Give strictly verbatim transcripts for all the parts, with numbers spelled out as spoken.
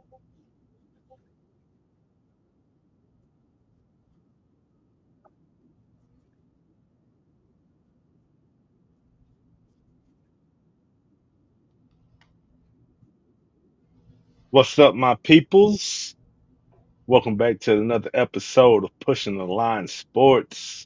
What's up, my peoples? Welcome back to another episode of Pushing the Line Sports.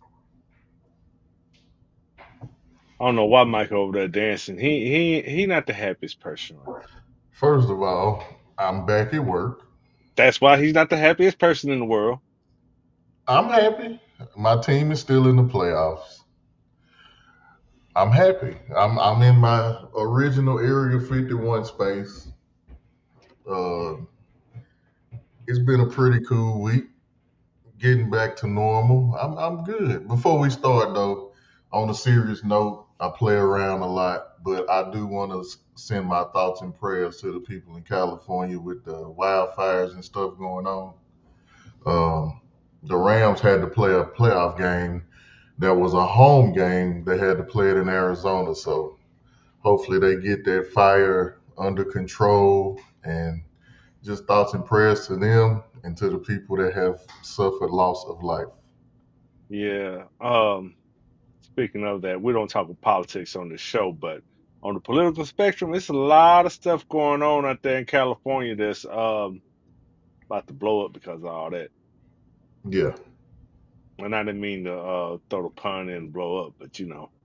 I don't know why Mike over there dancing. He he he not the happiest person right now. First of all, I'm back at work. That's why he's not the happiest person in the world. I'm happy. My team is still in the playoffs. I'm happy. I'm I'm in my original Area fifty-one space. Uh, it's been a pretty cool week. Getting back to normal. I'm I'm good. Before we start though, on a serious note, I play around a lot, but I do want to send my thoughts and prayers to the people in California with the wildfires and stuff going on. Um, the Rams had to play a playoff game that was a home game. They had to play it in Arizona. So hopefully they get that fire under control, and just thoughts and prayers to them and to the people that have suffered loss of life. Yeah. Um. Speaking of that, we don't talk about politics on the show, but on the political spectrum, it's a lot of stuff going on out there in California that's um about to blow up because of all that. Yeah, And I didn't mean to uh throw the pun in and blow up, but you know.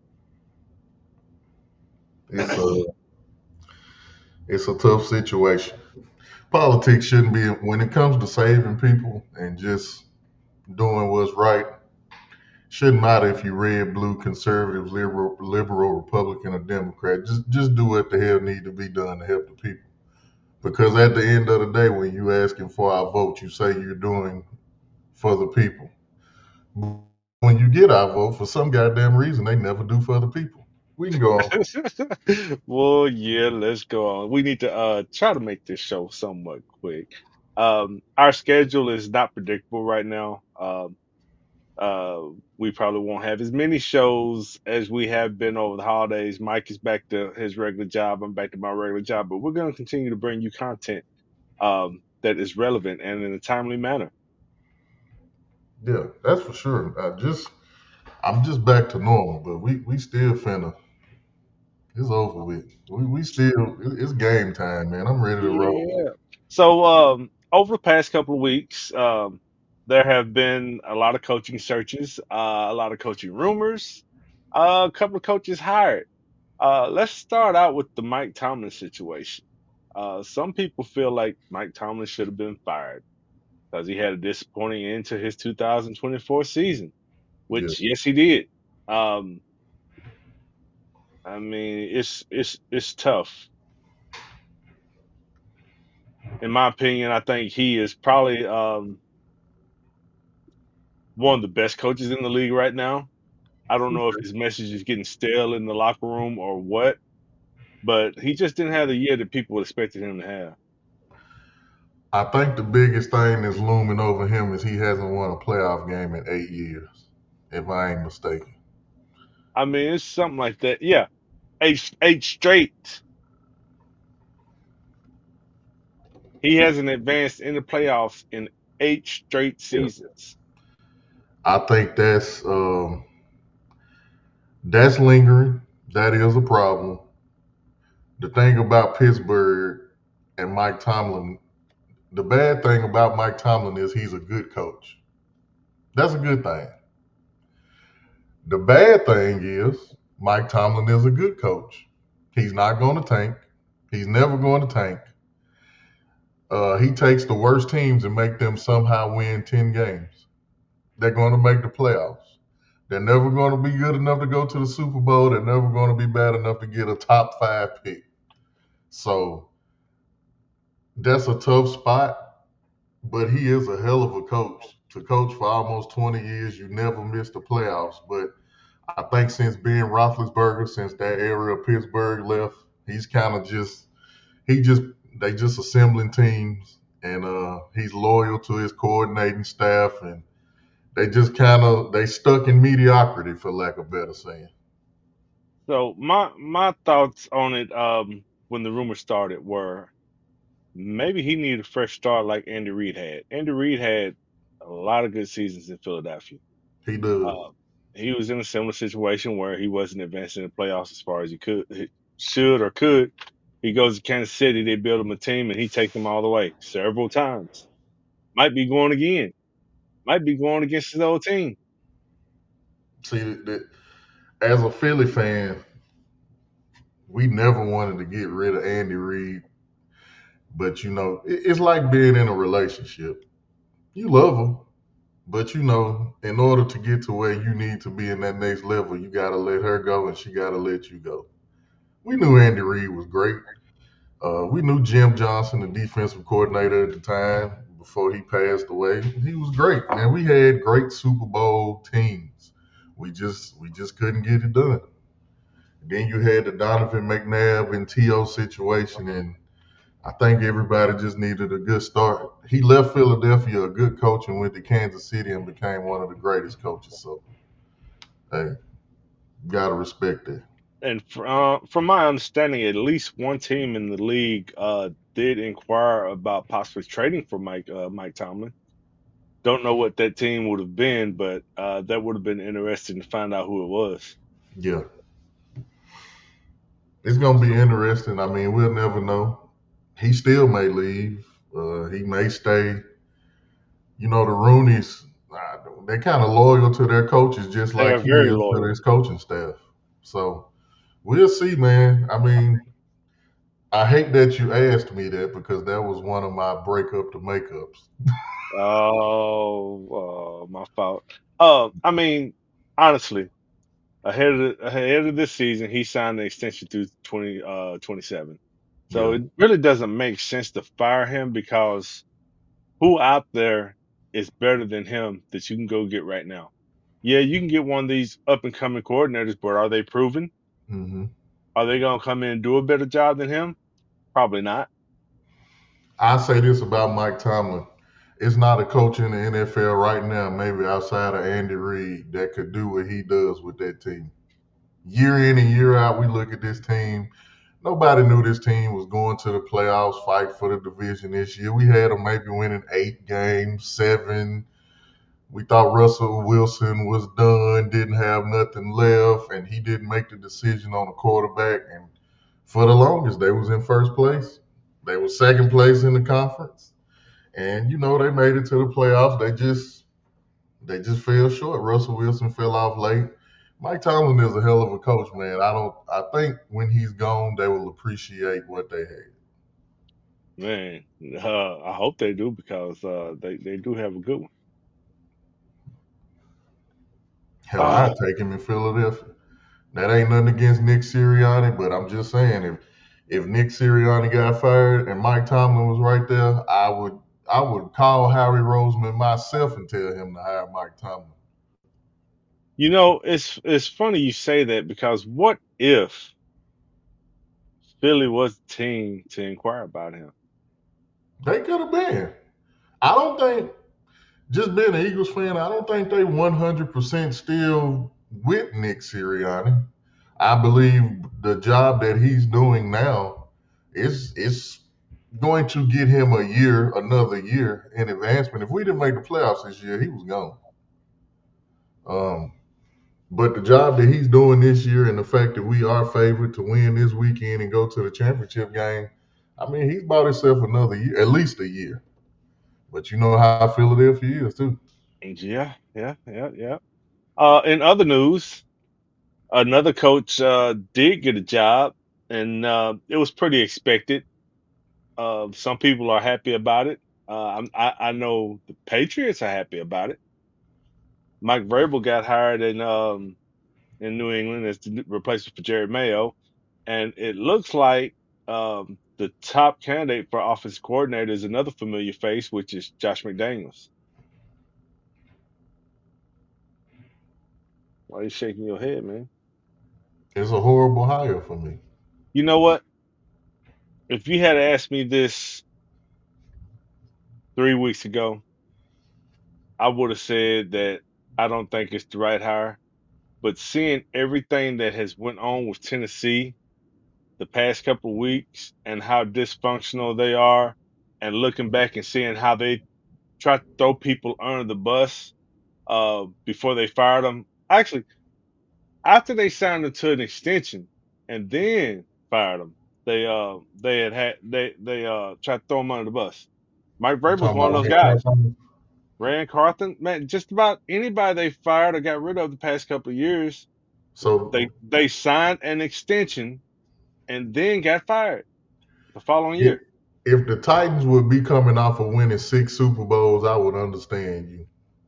it's a it's a tough situation. Politics shouldn't be when it comes to saving people and just doing what's right. Shouldn't matter if you're red, blue, conservative, liberal, liberal, Republican, or Democrat. Just just do what the hell need to be done to help the people. Because at the end of the day, when you asking for our vote, you say you're doing for the people. When you get our vote, for some goddamn reason, they never do for the people. We can go on. Well, yeah, let's go on. We need to uh try to make this show somewhat quick. Um, our schedule is not predictable right now. Um, uh, we probably won't have as many shows as we have been over the holidays. Mike is back to his regular job. I'm back to my regular job, but we're going to continue to bring you content um that is relevant and in a timely manner. Yeah, that's for sure. I just I'm just back to normal, but we we still finna. It's over with. We we still it's game time, man. I'm ready to roll. Yeah. So, um, over the past couple of weeks, um, there have been a lot of coaching searches, uh, a lot of coaching rumors, uh, a couple of coaches hired. Uh, let's start out with the Mike Tomlin situation. Uh, some people feel like Mike Tomlin should have been fired because he had a disappointing end to his two thousand twenty-four season, Yeah, which yes, he did. Um, I mean, it's it's it's tough. In my opinion, I think he is probably um, one of the best coaches in the league right now. I don't know if his message is getting stale in the locker room or what, but he just didn't have the year that people expected him to have. I think the biggest thing that's looming over him is he hasn't won a playoff game in eight years, if I ain't mistaken. I mean, it's something like that. Yeah, eight eight straight. He hasn't advanced in the playoffs in eight straight Yeah. seasons. I think that's um, that's lingering. That is a problem. The thing about Pittsburgh and Mike Tomlin, the bad thing about Mike Tomlin is he's a good coach. That's a good thing. The bad thing is Mike Tomlin is a good coach. He's not going to tank. He's never going to tank. Uh, he takes the worst teams and make them somehow win ten games. They're going to make the playoffs. They're never going to be good enough to go to the Super Bowl. They're never going to be bad enough to get a top five pick. So that's a tough spot, but he is a hell of a coach. To coach for almost twenty years, you never missed the playoffs. But I think since Ben Roethlisberger, since that era of Pittsburgh left, he's kind of just he just they just assembling teams, and uh, he's loyal to his coordinating staff, and they just kind of they stuck in mediocrity, for lack of better saying. So my my thoughts on it um, when the rumors started were maybe he needed a fresh start like Andy Reid had. Andy Reid had a lot of good seasons in Philadelphia. He does. Uh, he was in a similar situation where he wasn't advancing in the playoffs as far as he could, he should or could. He goes to Kansas City, they build him a team, and he takes them all the way several times. Might be going again. Might be going against his old team. See, that, as a Philly fan, we never wanted to get rid of Andy Reid, but you know, it, it's like being in a relationship. You love her, but you know, in order to get to where you need to be in that next level, you got to let her go and she got to let you go. We knew Andy Reid was great. Uh, we knew Jim Johnson, the defensive coordinator at the time, before he passed away. He was great, man. We had great Super Bowl teams. We just we just couldn't get it done. Then you had the Donovan McNabb and T O situation, and I think everybody just needed a good start. He left Philadelphia a good coach and went to Kansas City and became one of the greatest coaches. So, hey, gotta respect that. And fr- uh, from my understanding, at least one team in the league uh, did inquire about possibly trading for Mike uh, Mike Tomlin. Don't know what that team would have been, but uh, that would have been interesting to find out who it was. Yeah, it's gonna be interesting. I mean, we'll never know. He still may leave. Uh, he may stay. You know, the Rooney's, uh, they're kind of loyal to their coaches, just They like are he very is to loyal. his coaching staff. So we'll see, man. I mean, I hate that you asked me that because that was one of my breakup to makeups. Oh, uh, my fault. Uh, I mean, honestly, ahead of the, ahead of this season, he signed an extension through twenty uh twenty-seven. So Yeah. it really doesn't make sense to fire him because who out there is better than him that you can go get right now? Yeah, you can get one of these up and coming coordinators, but are they proven? hmm Are they going to come in and do a better job than him? Probably not. I say this about Mike Tomlin. It's not a coach in the N F L right now, maybe outside of Andy Reid, that could do what he does with that team. Year in and year out, we look at this team. Nobody knew this team was going to the playoffs, fight for the division this year. We had them maybe winning eight games, seven. We thought Russell Wilson was done, didn't have nothing left, and he didn't make the decision on the quarterback. And for the longest, they was in first place. They were second place in the conference, and you know they made it to the playoffs. They just they just fell short. Russell Wilson fell off late. Mike Tomlin is a hell of a coach, man. I don't. I think when he's gone, they will appreciate what they had. Man, uh, I hope they do because uh, they, they do have a good one. Hell, I'd Oh, take him in Philadelphia. That ain't nothing against Nick Sirianni, but I'm just saying if if Nick Sirianni got fired and Mike Tomlin was right there, I would I would call Harry Roseman myself and tell him to hire Mike Tomlin. you know, it's it's funny you say that because what if Philly was the team to inquire about him? They could have been. I don't think just being an Eagles fan, I don't think they one hundred percent still with Nick Sirianni. I believe the job that he's doing now is is going to get him a year, another year in advancement. If we didn't make the playoffs this year, he was gone. Um, but the job that he's doing this year and the fact that we are favored to win this weekend and go to the championship game, I mean, he's bought himself another year, at least a year. But you know how Philadelphia is too. Yeah, yeah, yeah, yeah. Uh, in other news, another coach uh, did get a job, and uh, it was pretty expected. Uh, some people are happy about it. Uh, I'm, I, I know the Patriots are happy about it. Mike Vrabel got hired in um, in New England as the replacement for Jerry Mayo, and it looks like um, the top candidate for offense coordinator is another familiar face, which is Josh McDaniels. Why are you shaking your head, man? It's a horrible hire for me. You know what? If you had asked me this three weeks ago, I would have said that I don't think it's the right hire. But seeing everything that has went on with Tennessee the past couple of weeks and how dysfunctional they are, and looking back and seeing how they tried to throw people under the bus uh, before they fired him. Actually, after they signed him to an extension and then fired him, they uh they had had they they uh tried to throw him under the bus. Mike You Vrabel was talking one of about those Ray guys. Carthon? Rand Carthon, man, just about anybody they fired or got rid of the past couple of years, they So they signed an extension and then got fired the following if, year. if the Titans would be coming off of winning six Super Bowls, I would understand you.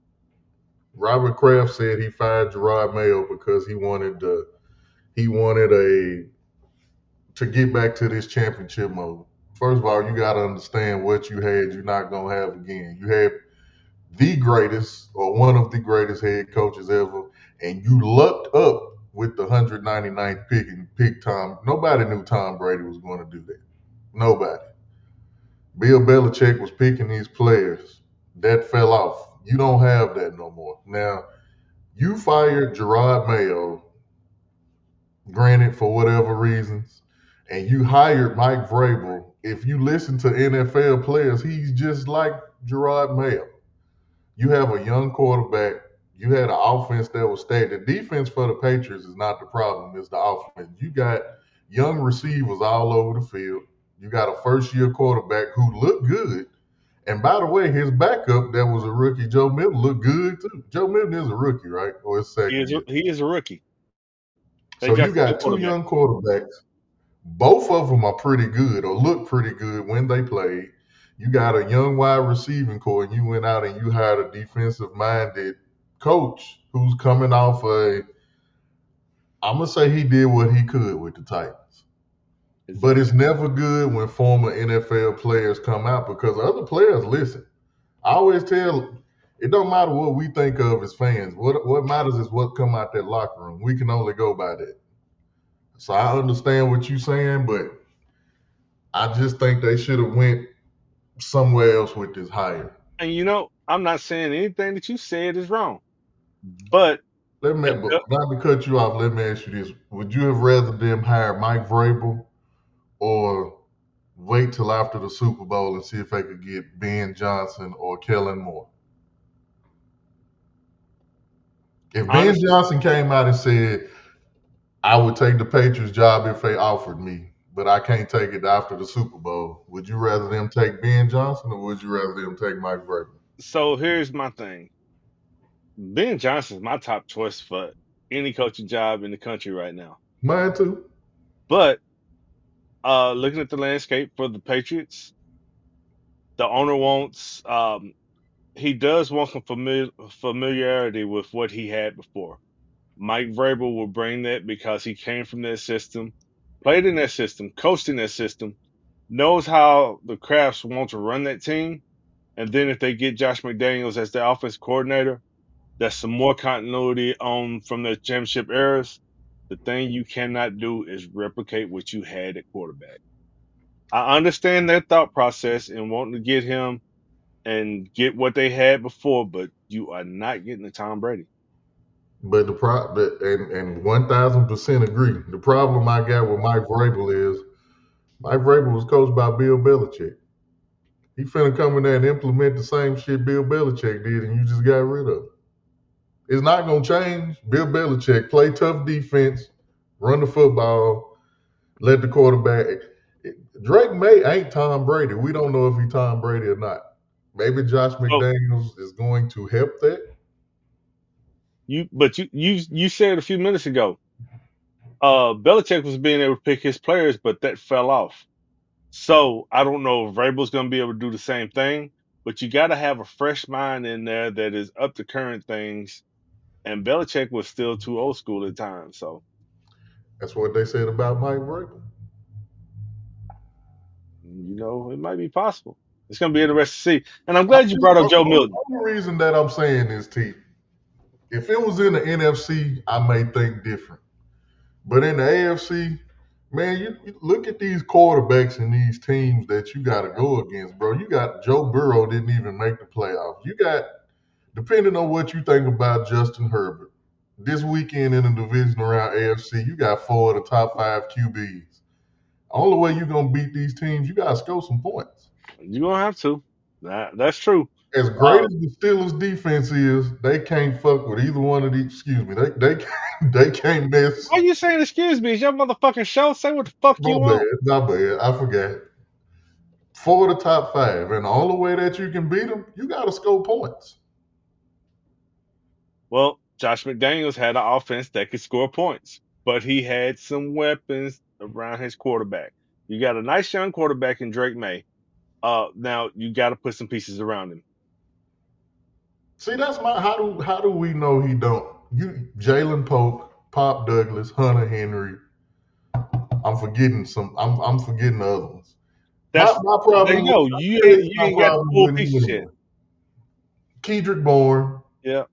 Robert Kraft said he fired Gerard Mayo because he wanted to he wanted a to get back to this championship mode. First of all, you got to understand what you had. You're not gonna have again. You had the greatest or one of the greatest head coaches ever, and you lucked up with the one hundred ninety-ninth pick and pick Tom. Nobody knew Tom Brady was going to do that. Nobody. Bill Belichick was picking these players. That fell off. You don't have that no more. Now, you fired Gerard Mayo, granted for whatever reasons, and you hired Mike Vrabel. If you listen to N F L players, he's just like Gerard Mayo. You have a young quarterback. You had an offense that was stacked. The defense for the Patriots is not the problem. It's the offense. You got young receivers all over the field. You got a first-year quarterback who looked good. And by the way, his backup that was a rookie, Joe Milton, looked good too. Joe Milton is a rookie, right? Or his He second is a, year. he is a rookie. They So you drafted two got two quarterbacks. young quarterbacks. Both of them are pretty good or look pretty good when they played. You got a young wide receiving core, and you went out and you hired a defensive minded coach who's coming off a. I'm gonna say he did what he could with the Titans, but it's never good when former N F L players come out because other players listen. I always tell it don't matter what we think of as fans. What what matters is what come out that locker room. We can only go by that. So I understand what you're saying, but I just think they should have went somewhere else with this hire. And you know, I'm not saying anything that you said is wrong, but Let me, if but the, not to cut you off. Let me ask you this: would you have rather them hire Mike Vrabel or wait till after the Super Bowl and see if they could get Ben Johnson or Kellen Moore? If Ben honestly, Johnson came out and said, "I would take the Patriots job if they offered me, but I can't take it after the Super Bowl," would you rather them take Ben Johnson or would you rather them take Mike Vrabel? so here's my thing. Ben Johnson's my top choice for any coaching job in the country right now. Mine too. But uh, looking at the landscape for the Patriots, the owner wants um, he does want some familiar, familiarity with what he had before. Mike Vrabel will bring that because he came from that system, played in that system, coached in that system, knows how the Crafts want to run that team. And then if they get Josh McDaniels as the offense coordinator, that's some more continuity on from the championship eras. The thing you cannot do is replicate what you had at quarterback. I understand their thought process and wanting to get him and get what they had before, but you are not getting the Tom Brady. But the pro but, and and one thousand percent agree. The problem I got with Mike Vrabel is Mike Vrabel was coached by Bill Belichick. He finna come in there and implement the same shit Bill Belichick did, and you just got rid of it. It's not gonna change. Bill Belichick play tough defense, run the football, let the quarterback. Drake May ain't Tom Brady. We don't know if he Tom Brady or not. Maybe Josh So McDaniels is going to help that. you, but you, you, you said a few minutes ago, uh, Belichick was being able to pick his players, but that fell off. So I don't know if Vrabel's going to be able to do the same thing, but you got to have a fresh mind in there that is up to current things. And Belichick was still too old school at times. So That's what they said about Mike Vrabel. you know, it might be possible. It's going to be interesting to see. And I'm glad you brought up Joe The Milton. only reason that I'm saying this, T, if it was in the N F C, I may think different. But in the A F C, man, you, you look at these quarterbacks and these teams that you got to go against, bro. You got Joe Burrow didn't even make the playoffs. You got, depending on what you think about Justin Herbert, this weekend in the division around A F C, you got four of the top five Q Bs. Only way you're gonna beat these teams, you gotta score some points. You're gonna have to. That that's true. As great Uh, as the Steelers defense is, they can't fuck with either one of these. Excuse me, they they can't, they can't mess. why you saying excuse me? It's your motherfucking show. Say what the fuck My you bad, want. my bad. I forgot. Four of the top five, and the only way that you can beat them, you got to score points. Well, Josh McDaniels had an offense that could score points, but he had some weapons around his quarterback. You got a nice young quarterback in Drake May. Uh, now you got to put some pieces around him. See, that's my how do how do we know he don't? You Jalen Pope, Pop Douglas, Hunter Henry. I'm forgetting some. I'm I'm forgetting the other ones. My That's my there you problem. go. I You tell ain't you you my ain't got the problem full with him pieces yet. anyway. Kedrick Bourne, Yeah.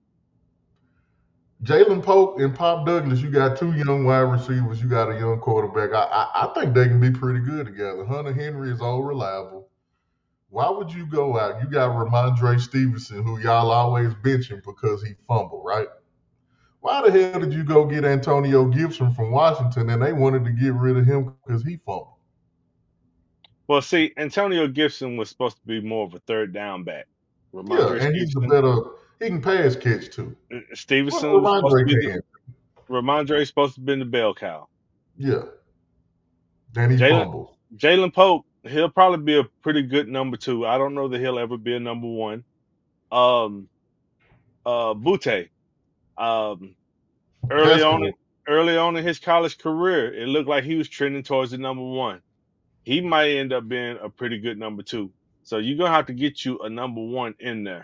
Jalen Pope, and Pop Douglas. You got two young wide receivers. You got a young quarterback. I I, I think they can be pretty good together. Hunter Henry is all reliable. Why would you go out? You got Ramondre Stevenson, who y'all always benching because he fumbled, right? Why the hell did you go get Antonio Gibson from Washington and they wanted to get rid of him because he fumbled? Well, see, Antonio Gibson was supposed to be more of a third down back. Yeah, Ramondre and he's the Stevenson, better. He can pass catch too. uh, Well, Stevenson was supposed to Ramondre be the can. Ramondre is supposed to be the bell cow. Yeah, and he Jalen fumbles. Jalen Pope, he'll probably be a pretty good number two. I don't know that he'll ever be a number one. Um, uh, Butte, um, early That's on, cool. early on in his college career, it looked like he was trending towards the number one. He might end up being a pretty good number two. So you're gonna have to get you a number one in there.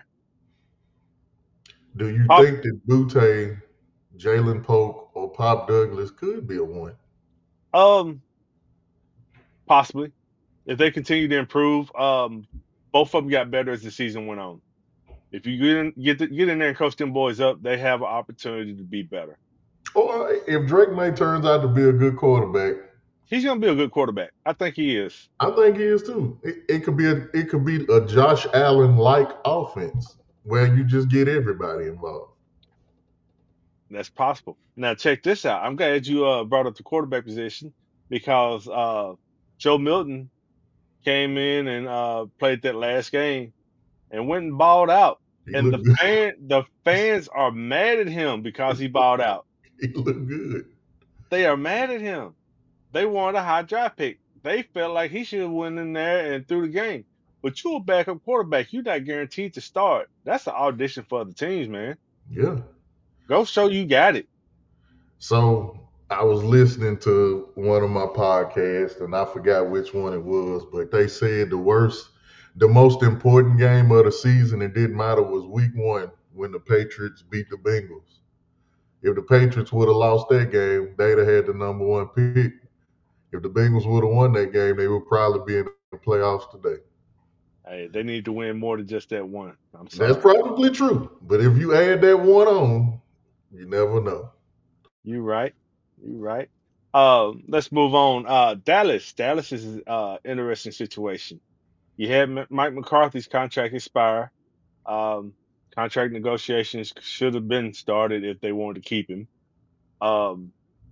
Do you Pop, think that Butte, Jalen Pope, or Pop Douglas could be a one? um, possibly if they continue to improve. Um, both of them got better as the season went on. If you get in, get the, get in there and coach them boys up, they have an opportunity to be better. Or if Drake May turns out to be a good quarterback, He's gonna be a good quarterback. I think he is. I think he is too. It, it could be a it could be a Josh Allen like offense where you just get everybody involved. That's possible. Now check this out. I'm glad you uh, brought up the quarterback position because uh, Joe Milton came in and uh, played that last game and went and balled out. He And the looked good. fan the fans are mad at him because he balled out. He looked good. They are mad at him. They wanted a high draft pick. They felt like he should have went in there and threw the game. But you're a backup quarterback. You're not guaranteed to start. That's an audition for other teams, man. Yeah. Go show you got it. So I was listening to one of my podcasts and I forgot which one it was, but they said the worst, the most important game of the season, it didn't matter, was week one when the Patriots beat the Bengals. If the Patriots would have lost that game, they'd have had the number one pick. If the Bengals would have won that game, they would probably be in the playoffs today. Hey, they need to win more than just that one. I'm That's sorry. probably true. But if you add that one on, you never know. You right. You right. Uh, let's move on. Uh, Dallas. Dallas is an uh, interesting situation. You had M- Mike McCarthy's contract expire. Um, Contract negotiations should have been started if they wanted to keep him. Um,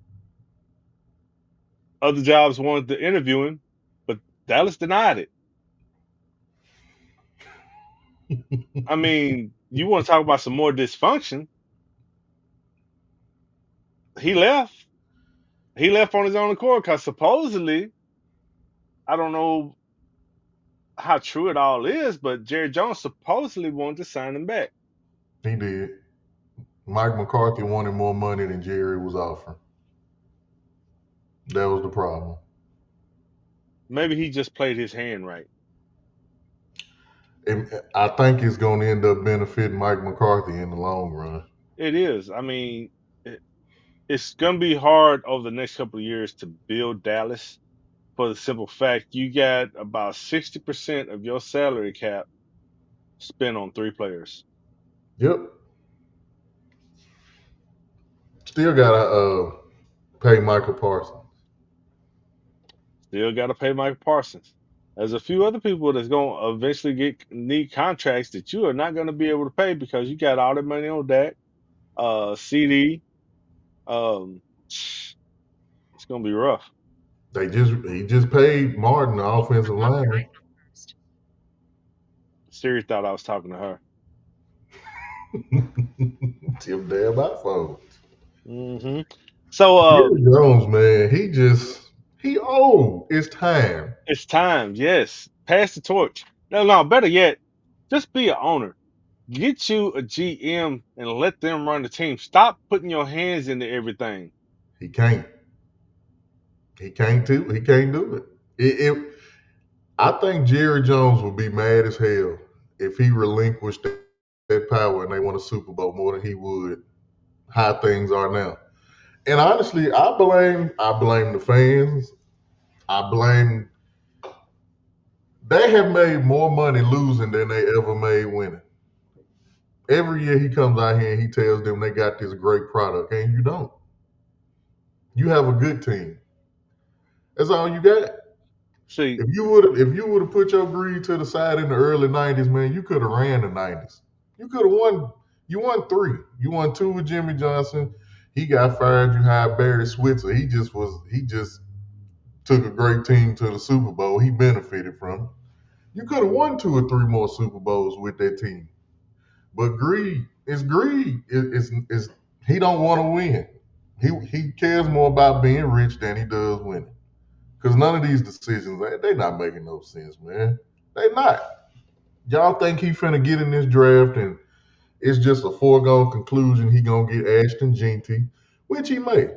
Other jobs wanted to interview him, but Dallas denied it. I mean, you want to talk about some more dysfunction? He left. He left on his own accord because supposedly, I don't know how true it all is, but Jerry Jones supposedly wanted to sign him back. He did. Mike McCarthy wanted more money than Jerry was offering. That was the problem. Maybe he just played his hand right. And I think it's going to end up benefiting Mike McCarthy in the long run. It is. I mean, it, it's going to be hard over the next couple of years to build Dallas for the simple fact you got about sixty percent of your salary cap spent on three players. Yep. Still got to uh, pay Michael Parsons. Still got to pay Michael Parsons. There's a few other people that's going to eventually get need contracts that you are not going to be able to pay because you got all the money on Dak, uh, C D. Um, it's going to be rough. They just he just paid Martin, the offensive lineman. Siri thought I was talking to her. Tim damn iPhone. hmm So uh, Jerry Jones, man, he just he old. It's time. it's time. Yes, pass the torch. No, no. Better yet, just be an owner. Get you a G M and let them run the team. Stop putting your hands into everything. He can't. He can't do. He can't do it. It, it. I think Jerry Jones would be mad as hell if he relinquished that, that power and they won a Super Bowl more than he would how things are now. And honestly, I blame I blame the fans. I blame they have made more money losing than they ever made winning. Every year he comes out here and he tells them they got this great product, and you don't. You have a good team. That's all you got. See, If you would if you would have put your greed to the side in the early nineties, man, you could have ran the nineties. You could have won. You won three. You won two with Jimmy Johnson. He got fired. You hired Barry Switzer. He just was. He just took a great team to the Super Bowl. He benefited from it. You could have won two or three more Super Bowls with that team. But greed is greed. It, it's, it's he don't want to win. He he cares more about being rich than he does winning. Because none of these decisions, they, they not making no sense, man. They not. Y'all think he finna get in this draft and it's just a foregone conclusion he gonna get Ashton Jeanty, which he may.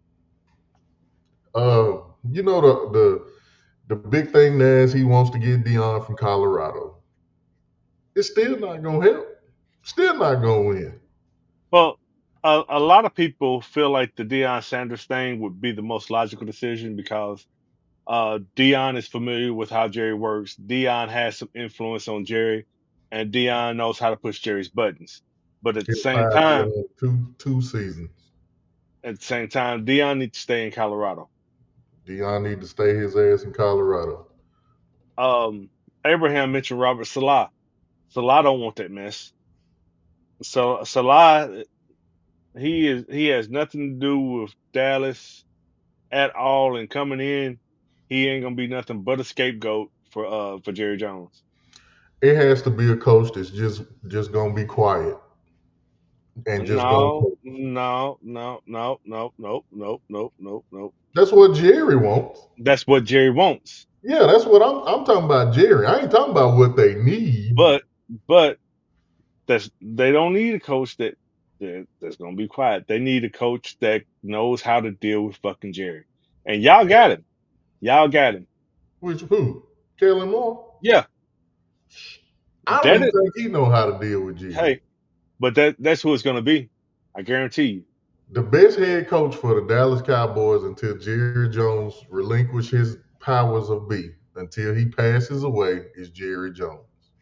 Uh, you know the the the big thing now is he wants to get Deion from Colorado. It's still not gonna help. Still not gonna win. well, a, a lot of people feel like the Deion Sanders thing would be the most logical decision because uh, Deion is familiar with how Jerry works. Deion has some influence on Jerry, and Deion knows how to push Jerry's buttons. But at the Hit same five time, uh, two two seasons. at the same time, Deion needs to stay in Colorado. Deion need to stay his ass in Colorado. Um, Abraham mentioned Robert Salah. Salah don't want that mess. So Salah, he is he has nothing to do with Dallas at all, and coming in, he ain't gonna be nothing but a scapegoat for uh for Jerry Jones. It has to be a coach that's just just gonna be quiet and just gonna No, coach. no, no, no, no, no, no, no, no, no. That's what Jerry wants. That's what Jerry wants. Yeah, that's what I'm I'm talking about Jerry. I ain't talking about what they need. But but that's they don't need a coach that, that that's gonna be quiet. They need a coach that knows how to deal with fucking Jerry. And y'all got him. Y'all got him. Which who? Kellen Moore? Yeah. I don't That even is think he know how to deal with Jerry. hey, but that that's who it's gonna be. I guarantee you. The best head coach for the Dallas Cowboys until Jerry Jones relinquish his powers of be, until he passes away, is Jerry Jones.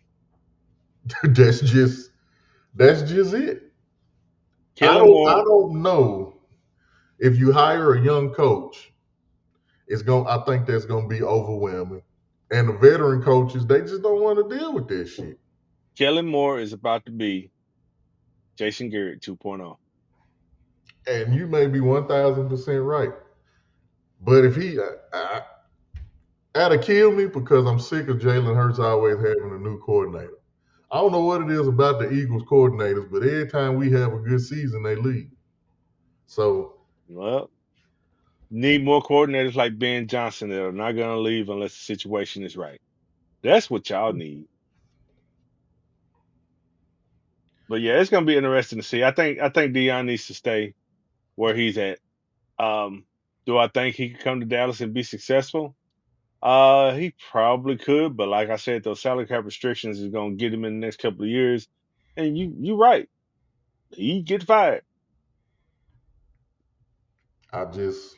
that's just that's just it. I Kellen don't I Moore, don't know if you hire a young coach, it's going I think that's gonna be overwhelming. And the veteran coaches, they just don't want to deal with that shit. Kellen Moore is about to be Jason Garrett 2.0. And you may be one thousand percent right. But if he, I, I, that'll kill me because I'm sick of Jalen Hurts always having a new coordinator. I don't know what it is about the Eagles coordinators, but every time we have a good season, they leave. So, Well, need more coordinators like Ben Johnson that are not gonna leave unless the situation is right. That's what y'all need. But yeah, it's gonna be interesting to see. I think I think Dion needs to stay where he's at. Um, do I think he could come to Dallas and be successful? Uh, he probably could, but like I said, those salary cap restrictions is gonna get him in the next couple of years. And you you right, he get fired. I just,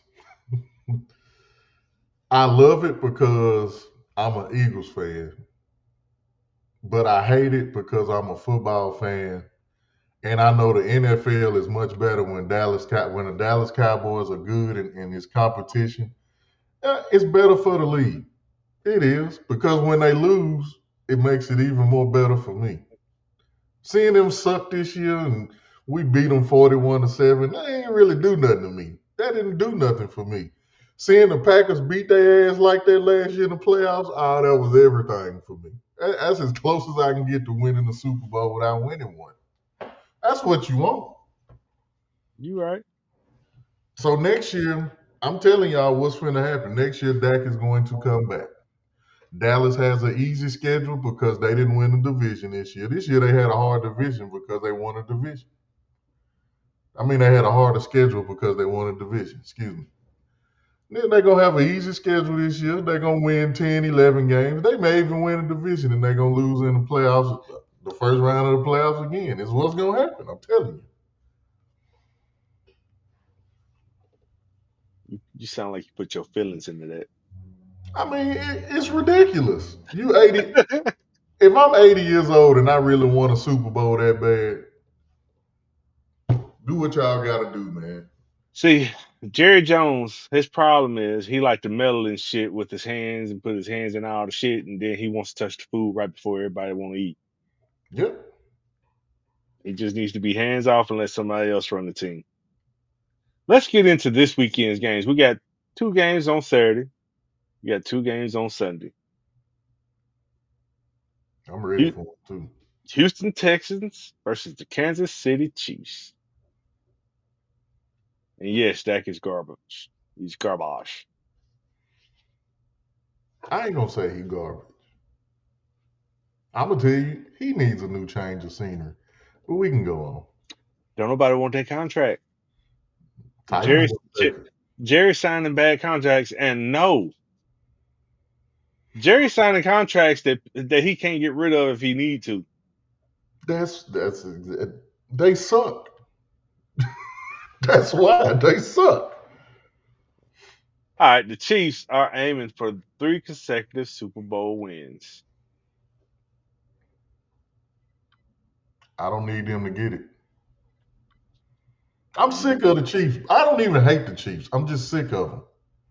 I love it because I'm an Eagles fan, but I hate it because I'm a football fan. And I know the N F L is much better when Dallas when the Dallas Cowboys are good and, and it's competition. Uh, It's better for the league. It is because when they lose, it makes it even more better for me. Seeing them suck this year and we beat them forty-one to seven, that ain't really do nothing to me. That didn't do nothing for me. Seeing the Packers beat their ass like that last year in the playoffs, ah, that was everything for me. That's as close as I can get to winning the Super Bowl without winning one. That's what you want. You right. So next year, I'm telling y'all what's going to happen. Next year, Dak is going to come back. Dallas has an easy schedule because they didn't win the division this year. This year they had a hard division because they won a division. I mean, they had a harder schedule because they won a division. Excuse me. Then they're going to have an easy schedule this year. They're going to win ten, eleven games. They may even win a division and they're going to lose in the playoffs, the first round of the playoffs again. Is what's going to happen. I'm telling you. You, you sound like you put your feelings into that. I mean, it, it's ridiculous. You eighty. If I'm eighty years old and I really want a Super Bowl that bad, do what y'all got to do, man. See, Jerry Jones, his problem is he like to meddle in shit with his hands and put his hands in all the shit, and then he wants to touch the food right before everybody want to eat. Yep. He just needs to be hands off and let somebody else run the team. Let's get into this weekend's games. We got two games on Saturday. We got two games on Sunday. I'm ready for it too. Houston Texans versus the Kansas City Chiefs. And yes, Dak is garbage. He's garbage. I ain't gonna say he garbage. I'm gonna tell you, he needs a new change of scenery. But we can go on. Don't nobody want that contract. Jerry, Jerry, Jerry signing bad contracts, and no, Jerry signing contracts that that he can't get rid of if he need to. That's that's they suck. That's why they suck. All right, the Chiefs are aiming for three consecutive Super Bowl wins. I don't need them to get it. I'm sick of the Chiefs. I don't even hate the Chiefs. I'm just sick of them.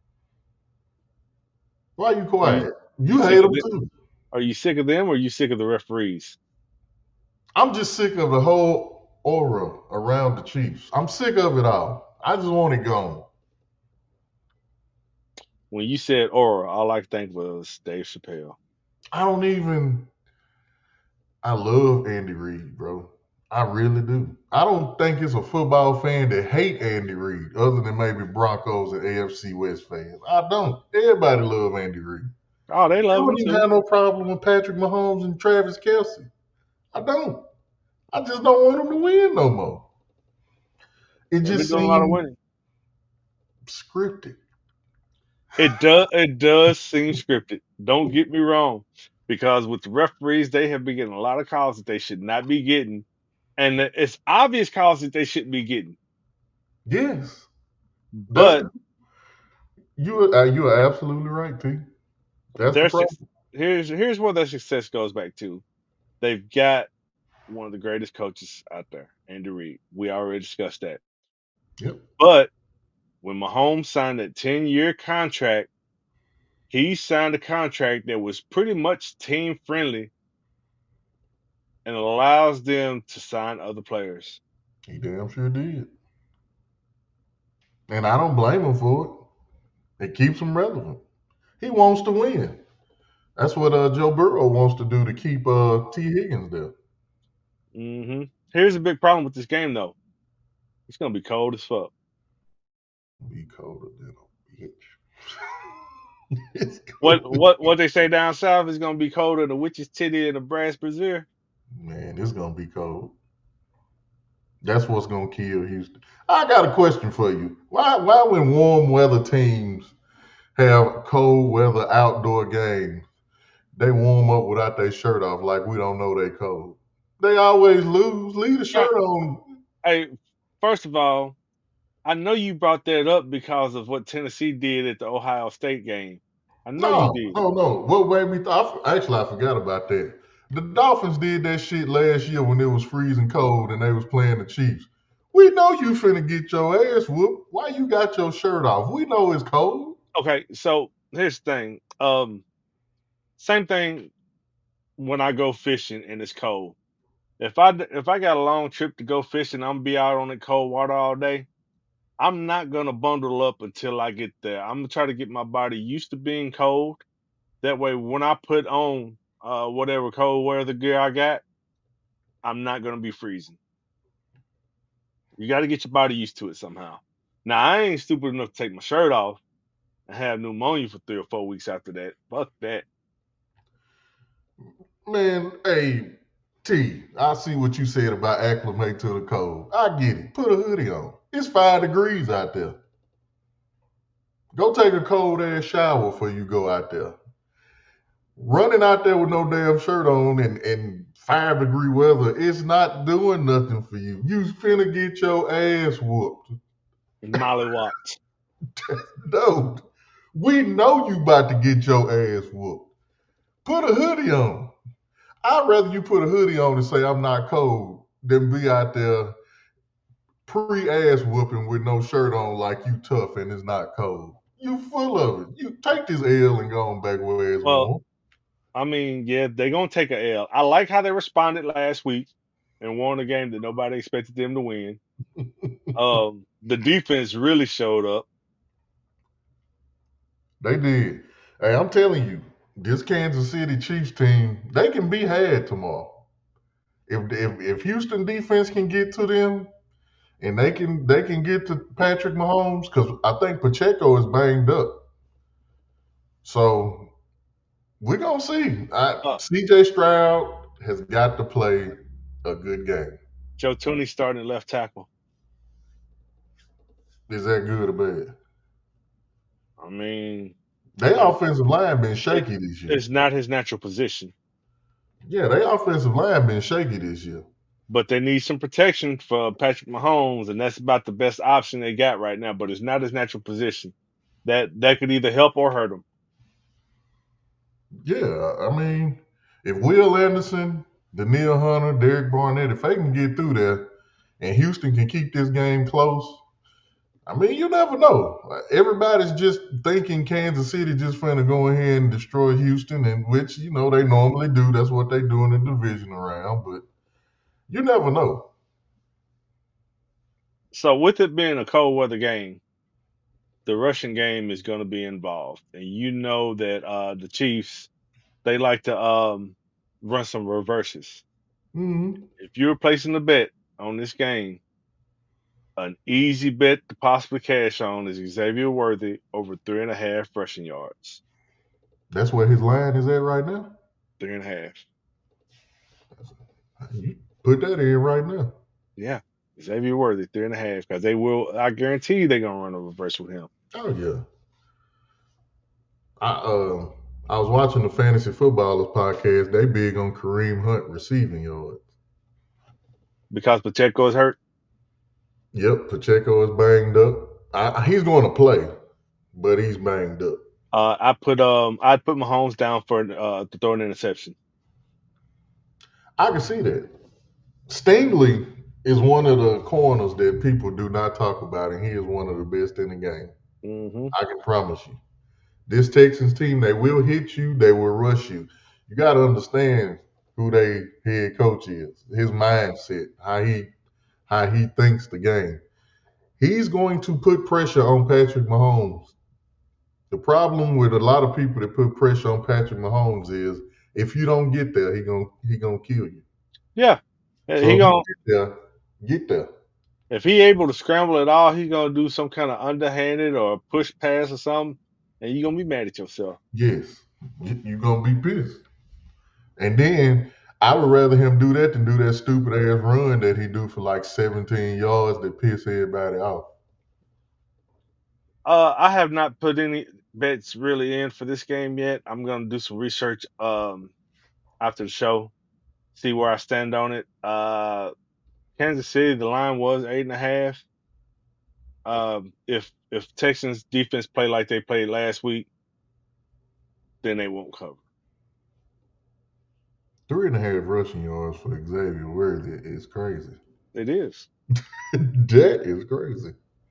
Why are you quiet? You, you hate them too. Are you sick of them or are you sick of the referees? I'm just sick of the whole aura around the Chiefs. I'm sick of it all. I just want it gone. When you said aura, all I could think was Dave Chappelle. I don't even. I love Andy Reid, bro. I really do. I don't think it's a football fan that hate Andy Reid, other than maybe Broncos and A F C West fans. I don't. Everybody love Andy Reid. Oh, they love him. I don't even too. have no problem with Patrick Mahomes and Travis Kelce. I don't. I just don't want them to win no more. It They've just been doing a lot of winning. Scripted. It does. It does seem scripted. Don't get me wrong, because with the referees, they have been getting a lot of calls that they should not be getting, and it's obvious calls that they shouldn't be getting. Yes, but That's, you are you are absolutely right, T. That's the problem. Here's here's where their success goes back to. They've got one of the greatest coaches out there, Andy Reid. We already discussed that. Yep. But when Mahomes signed that ten-year contract, he signed a contract that was pretty much team friendly and allows them to sign other players. He damn sure did. And I don't blame him for it. It keeps him relevant. He wants to win. That's what uh, Joe Burrow wants to do to keep uh, T. Higgins there. Mm-hmm. Here's a big problem with this game, though. It's gonna be cold as fuck. Be colder than a bitch. what what what they say down south is gonna be colder than a witch's titty and a brass brazier. Man, it's gonna be cold. That's what's gonna kill Houston. I got a question for you. Why why when warm weather teams have cold weather outdoor games, they warm up without their shirt off like we don't know they cold? They always lose. Leave the shirt on. Hey, first of all, I know you brought that up because of what Tennessee did at the Ohio State game. I know no, you did. No, no. What made me th- actually I forgot about that. The Dolphins did that shit last year when it was freezing cold and they was playing the Chiefs. We know you finna get your ass whooped. Why you got your shirt off? We know it's cold. Okay, so here's the thing. Um, same thing when I go fishing and it's cold. If I if I got a long trip to go fishing, I'm gonna be out on the cold water all day. I'm not gonna bundle up until I get there. I'm gonna try to get my body used to being cold. That way, when I put on uh, whatever cold weather gear I got, I'm not gonna be freezing. You got to get your body used to it somehow. Now I ain't stupid enough to take my shirt off and have pneumonia for three or four weeks after that. Fuck that. Man, hey, T, I see what you said about acclimate to the cold. I get it. Put a hoodie on. It's five degrees out there. Go take a cold ass shower before you go out there. Running out there with no damn shirt on and, and five degree weather, it's not doing nothing for you. You finna get your ass whooped. Molly Watts. Dude, we know you about to get your ass whooped. Put a hoodie on. I'd rather you put a hoodie on and say I'm not cold than be out there pre-ass whooping with no shirt on like you tough and it's not cold. You full of it. You take this L and go on back where it's Well, warm. I mean, yeah, they're gonna take a L. I like how they responded last week and won a game that nobody expected them to win. um, the defense really showed up. They did. Hey, I'm telling you, this Kansas City Chiefs team, they can be had tomorrow. If if if Houston defense can get to them and they can they can get to Patrick Mahomes, because I think Pacheco is banged up. So we're gonna see. I, Uh, C J Stroud has got to play a good game. Joe Tooney starting at left tackle. Is that good or bad? I mean, Their offensive line been shaky this year. it's not his natural position, Yeah, their offensive line been shaky this year. but they need some protection for Patrick Mahomes, and that's about the best option they got right now. But it's not his natural position. That that could either help or hurt him. Yeah, I mean, if Will Anderson, Daniil Hunter, Derek Barnett, if they can get through there and Houston can keep this game close, I mean, you never know. Everybody's just thinking Kansas City just finna go ahead and destroy Houston, and which, you know, they normally do. That's what they do in the division round, but you never know. So with it being a cold weather game, the rushing game is going to be involved, and you know that uh, the Chiefs they like to um, run some reverses. Mm-hmm. If you're placing a bet on this game, an easy bet to possibly cash on is Xavier Worthy over three and a half rushing yards. That's where his line is at right now. Three and a half. You put that in right now. Yeah. Xavier Worthy, three and a half. Because they will, I guarantee you they're going to run a reverse with him. Oh, yeah. I uh, I was watching the Fantasy Footballers podcast. They big on Kareem Hunt receiving yards. Because Pacheco is hurt? Yep, Pacheco is banged up. I, he's going to play, but he's banged up. Uh, I put um I put Mahomes down for uh to throw an interception. I can see that. Stingley is one of the corners that people do not talk about, and he is one of the best in the game. Mm-hmm. I can promise you. This Texans team, they will hit you, they will rush you. You got to understand who their head coach is, his mindset, how he how he thinks the game. He's going to put pressure on Patrick Mahomes. The problem with a lot of people that put pressure on Patrick Mahomes is if you don't get there, he gonna he gonna kill you. Yeah. So he if gonna, you get there, get there. if he able to scramble at all, he's gonna do some kind of underhanded or push pass or something, and you're gonna be mad at yourself. Yes, you're gonna be pissed. And then I would rather him do that than do that stupid ass run that he do for like seventeen yards that piss everybody off. Uh, I have not put any bets really in for this game yet. I'm gonna do some research um after the show, see where I stand on it. Uh, Kansas City, the line was eight and a half. Um, if if Texans defense play like they played last week, then they won't cover. Three and a half rushing yards for Xavier Worthy is crazy. It is. That is crazy.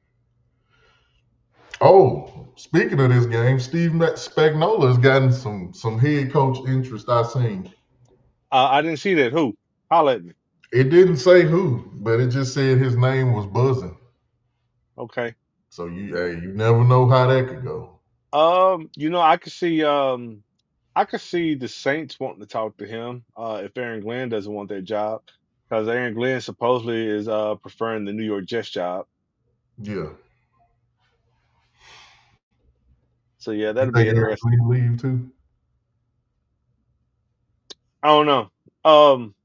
Oh, speaking of this game, Steve Spagnuolo has gotten some some head coach interest I seen. Uh, I didn't see that. Who? Holla at me. It didn't say who, but it just said his name was buzzing. Okay. So you hey, you never know how that could go. Um, you know, I could see um I could see the Saints wanting to talk to him uh, if Aaron Glenn doesn't want that job, because Aaron Glenn supposedly is uh, preferring the New York Jets job. Yeah. So yeah, You that'll be think Aaron interesting. Glenn leave too? I don't know. Um,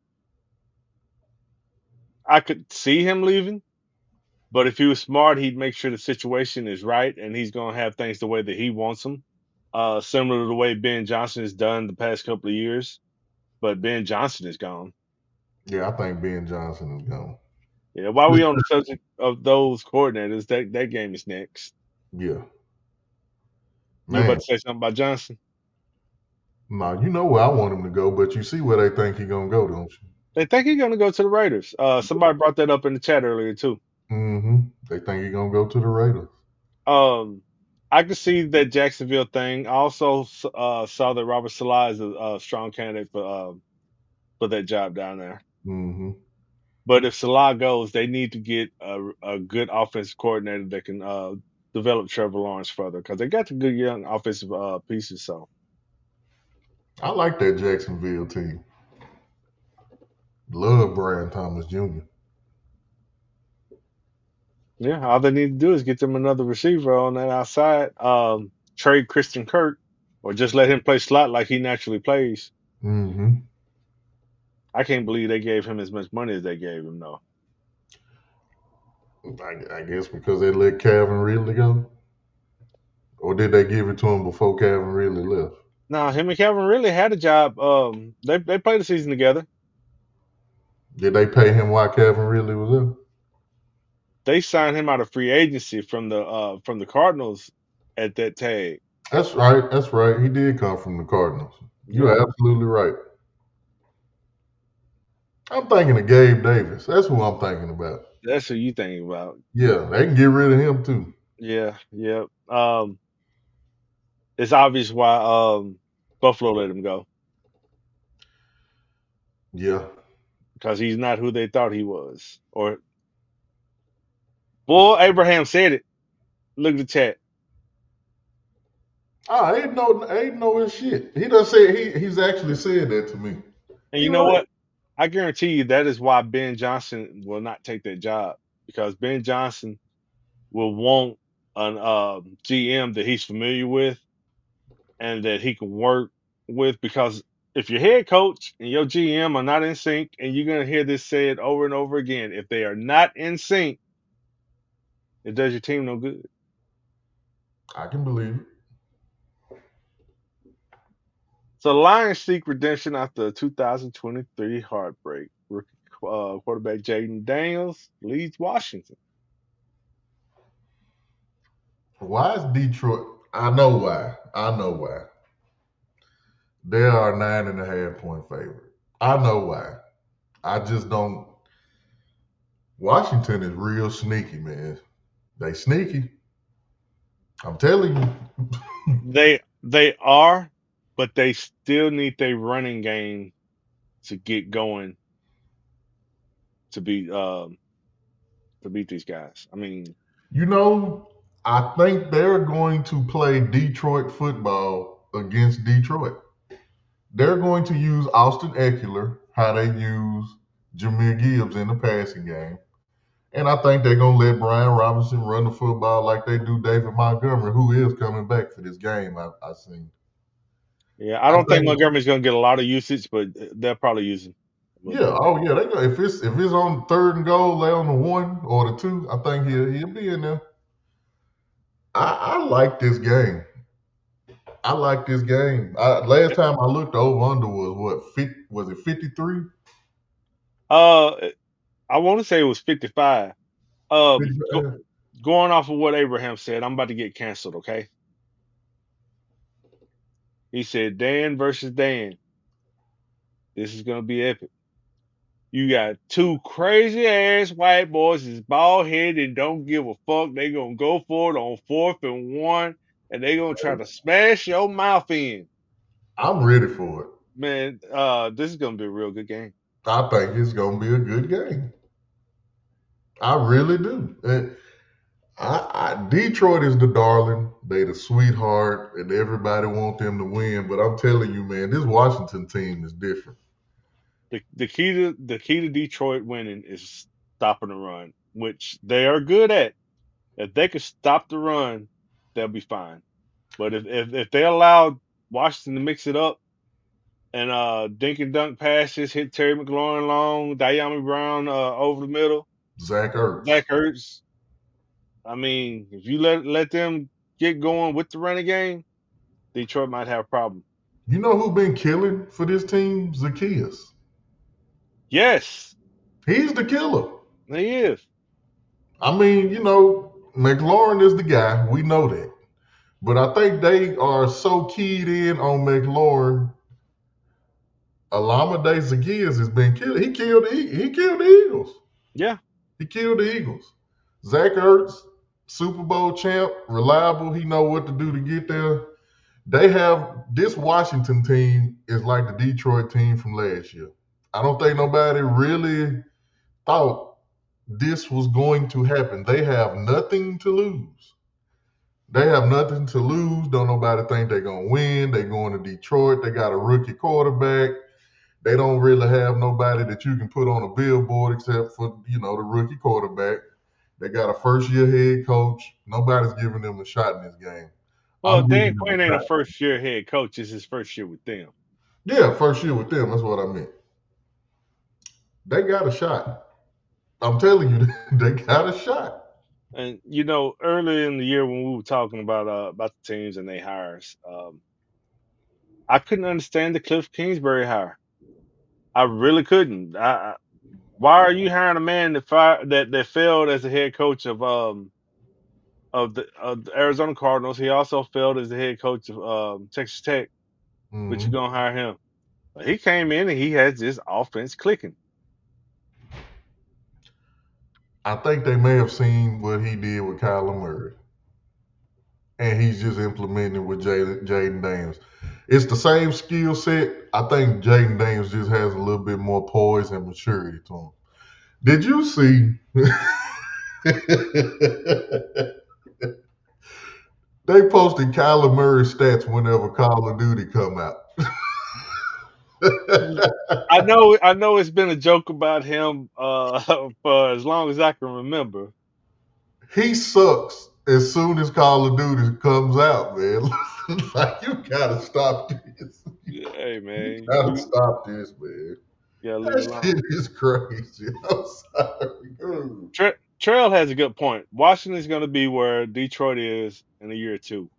I could see him leaving, but if he was smart, he'd make sure the situation is right and he's gonna have things the way that he wants them. Uh, similar to the way Ben Johnson has done the past couple of years. But Ben Johnson is gone. Yeah, I think Ben Johnson is gone. Yeah, while we on the subject of those coordinators, that that game is next. Yeah. You about Man, to say something about Johnson? nah, you know where I want him to go, but you see where they think he gonna go, don't you? They think he's gonna go to the Raiders. Uh, somebody brought that up in the chat earlier too. Mm-hmm. They think he gonna go to the Raiders. Um, I could see that Jacksonville thing. I also uh, saw that Robert Salah is a, a strong candidate for uh, for that job down there. Mm-hmm. But if Salah goes, they need to get a, a good offensive coordinator that can uh, develop Trevor Lawrence further because they got the good young offensive uh, pieces. So I like that Jacksonville team. Love Brian Thomas Junior yeah, all they need to do is get them another receiver on that outside. Um, trade Christian Kirk, or just let him play slot like he naturally plays. Mm-hmm. I can't believe they gave him as much money as they gave him, though. I, I guess because they let Calvin Ridley go, or did they give it to him before Calvin Ridley left? Now, him and Calvin really had a job. Um, they they played the season together. Did they pay him while Calvin Ridley was there? They signed him out of free agency from the uh from the Cardinals at that tag. That's right. That's right. He did come from the Cardinals. Yep, You're absolutely right. I'm thinking of Gabe Davis. That's who I'm thinking about. that's who you thinking about. Yeah, they can get rid of him too. Yeah, yep. Um, it's obvious why um Buffalo let him go Yeah. because he's not who they thought he was. Or boy, Abraham said it. Look at the chat. Ah, ain't no ain't no his shit. He done said he he's actually said that to me. And He you know right. what? I guarantee you that is why Ben Johnson will not take that job because Ben Johnson will want an um, G M that he's familiar with and that he can work with. Because if your head coach and your G M are not in sync, and you're going to hear this said over and over again, if they are not in sync, it does your team no good. I can believe it. So the Lions seek redemption after a two thousand twenty-three heartbreak. Rookie uh, quarterback Jaden Daniels leads Washington. Why is Detroit? I know why. I know why. They are a nine and a half point favorite. I know why. I just don't. Washington is real sneaky, man. They sneaky. I'm telling you. They they are, but they still need their running game to get going to beat um to beat these guys. I mean, You know, I think they're going to play Detroit football against Detroit. They're going to use Austin Eckler, how they use Jameer Gibbs in the passing game. And I think they're going to let Brian Robinson run the football like they do David Montgomery, who is coming back for this game, I, I seen. yeah, I I don't think think, Montgomery's gonna get a lot of usage, but they'll probably use him a little yeah, bit. oh yeah, they go, if it's if it's on third and goal, they on the one or the two, I think he'll he'll be in there. I, I like this game. I like this game. I, last time I looked, over under was what? fifty, was it fifty-three? Uh, I want to say it was fifty-five. Um, go, going off of what Abraham said, I'm about to get canceled. Okay, he said Dan versus Dan. This is gonna be epic. You got two crazy ass white boys is bald headed and don't give a fuck. They gonna go for it on fourth and one, and they gonna try to smash your mouth in. I'm ready for it. Man, uh, this is gonna be a real good game. I think it's going to be a good game. I really do. And I, I, Detroit is the darling. They the sweetheart, and everybody want them to win. But I'm telling you, man, this Washington team is different. The the key to the key to Detroit winning is stopping the run, which they are good at. If they could stop the run, they'll be fine. But if if, if they allow Washington to mix it up and uh dink and dunk passes, hit Terry McLaurin long, Diami Brown uh, over the middle, Zach Ertz. Zach Ertz. I mean, if you let let them get going with the running game, Detroit might have a problem. You know who been killing for this team? Zacchaeus. Yes, He's the killer. he is. I mean, you know, McLaurin is the guy. We know that. But I think they are so keyed in on McLaurin. Alameda Zacchaeus has been killed. He killed the he killed the Eagles. Yeah. He killed the Eagles. Zach Ertz, Super Bowl champ, reliable. He know what to do to get there. They have this Washington team is like the Detroit team from last year. I don't think nobody really thought this was going to happen. They have nothing to lose. They have nothing to lose. Don't nobody think they're gonna win. They going to Detroit. They got a rookie quarterback. They don't really have nobody that you can put on a billboard except for, you know, the rookie quarterback. They got a first year head coach. Nobody's giving them a shot in this game. Well, I'm Dan giving them Quinn a ain't a shot. first year head coach. It's his first year with them. Yeah, first year with them. That's what I meant. They got a shot. I'm telling you, they got a shot. And you know, earlier in the year when we were talking about uh, about the teams and they hires, um, I couldn't understand the Cliff Kingsbury hire. I really couldn't. I, I, why are you hiring a man that fire, that that failed as the head coach of um of the, of the Arizona Cardinals? He also failed as the head coach of um, Texas Tech. But you Mm-hmm. gonna hire him? He came in and he has this offense clicking. I think they may have seen what he did with Kyler Murray, and he's just implementing it with Jaden Jaden Daniels. It's the same skill set. I think Jaden Daniels just has a little bit more poise and maturity to him. Did you see? They posted Kyler Murray stats whenever Call of Duty come out. I know, I know, it's been a joke about him uh, for as long as I can remember. He sucks as soon as Call of Duty comes out, man. Like you gotta stop this. Yeah, hey You man, gotta you, stop this, man. you gotta leave it That alone. shit is crazy. I'm sorry. Ooh. Tra- Trail has a good point. Washington's going to be where Detroit is in a year or two.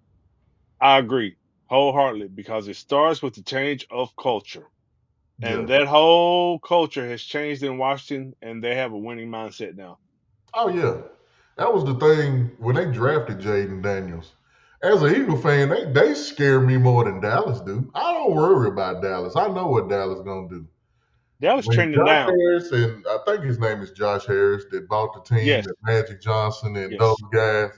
I agree wholeheartedly because it starts with the change of culture. Yeah. And that whole culture has changed in Washington, and they have a winning mindset now. Oh yeah. That was the thing when they drafted Jaden Daniels. As an Eagle fan, they, they scare me more than Dallas do. I don't worry about Dallas. I know what Dallas gonna do. Dallas When trending Josh down. Harris, and I think his name is Josh Harris, that bought the team, Yes, that Magic Johnson and those yes. guys.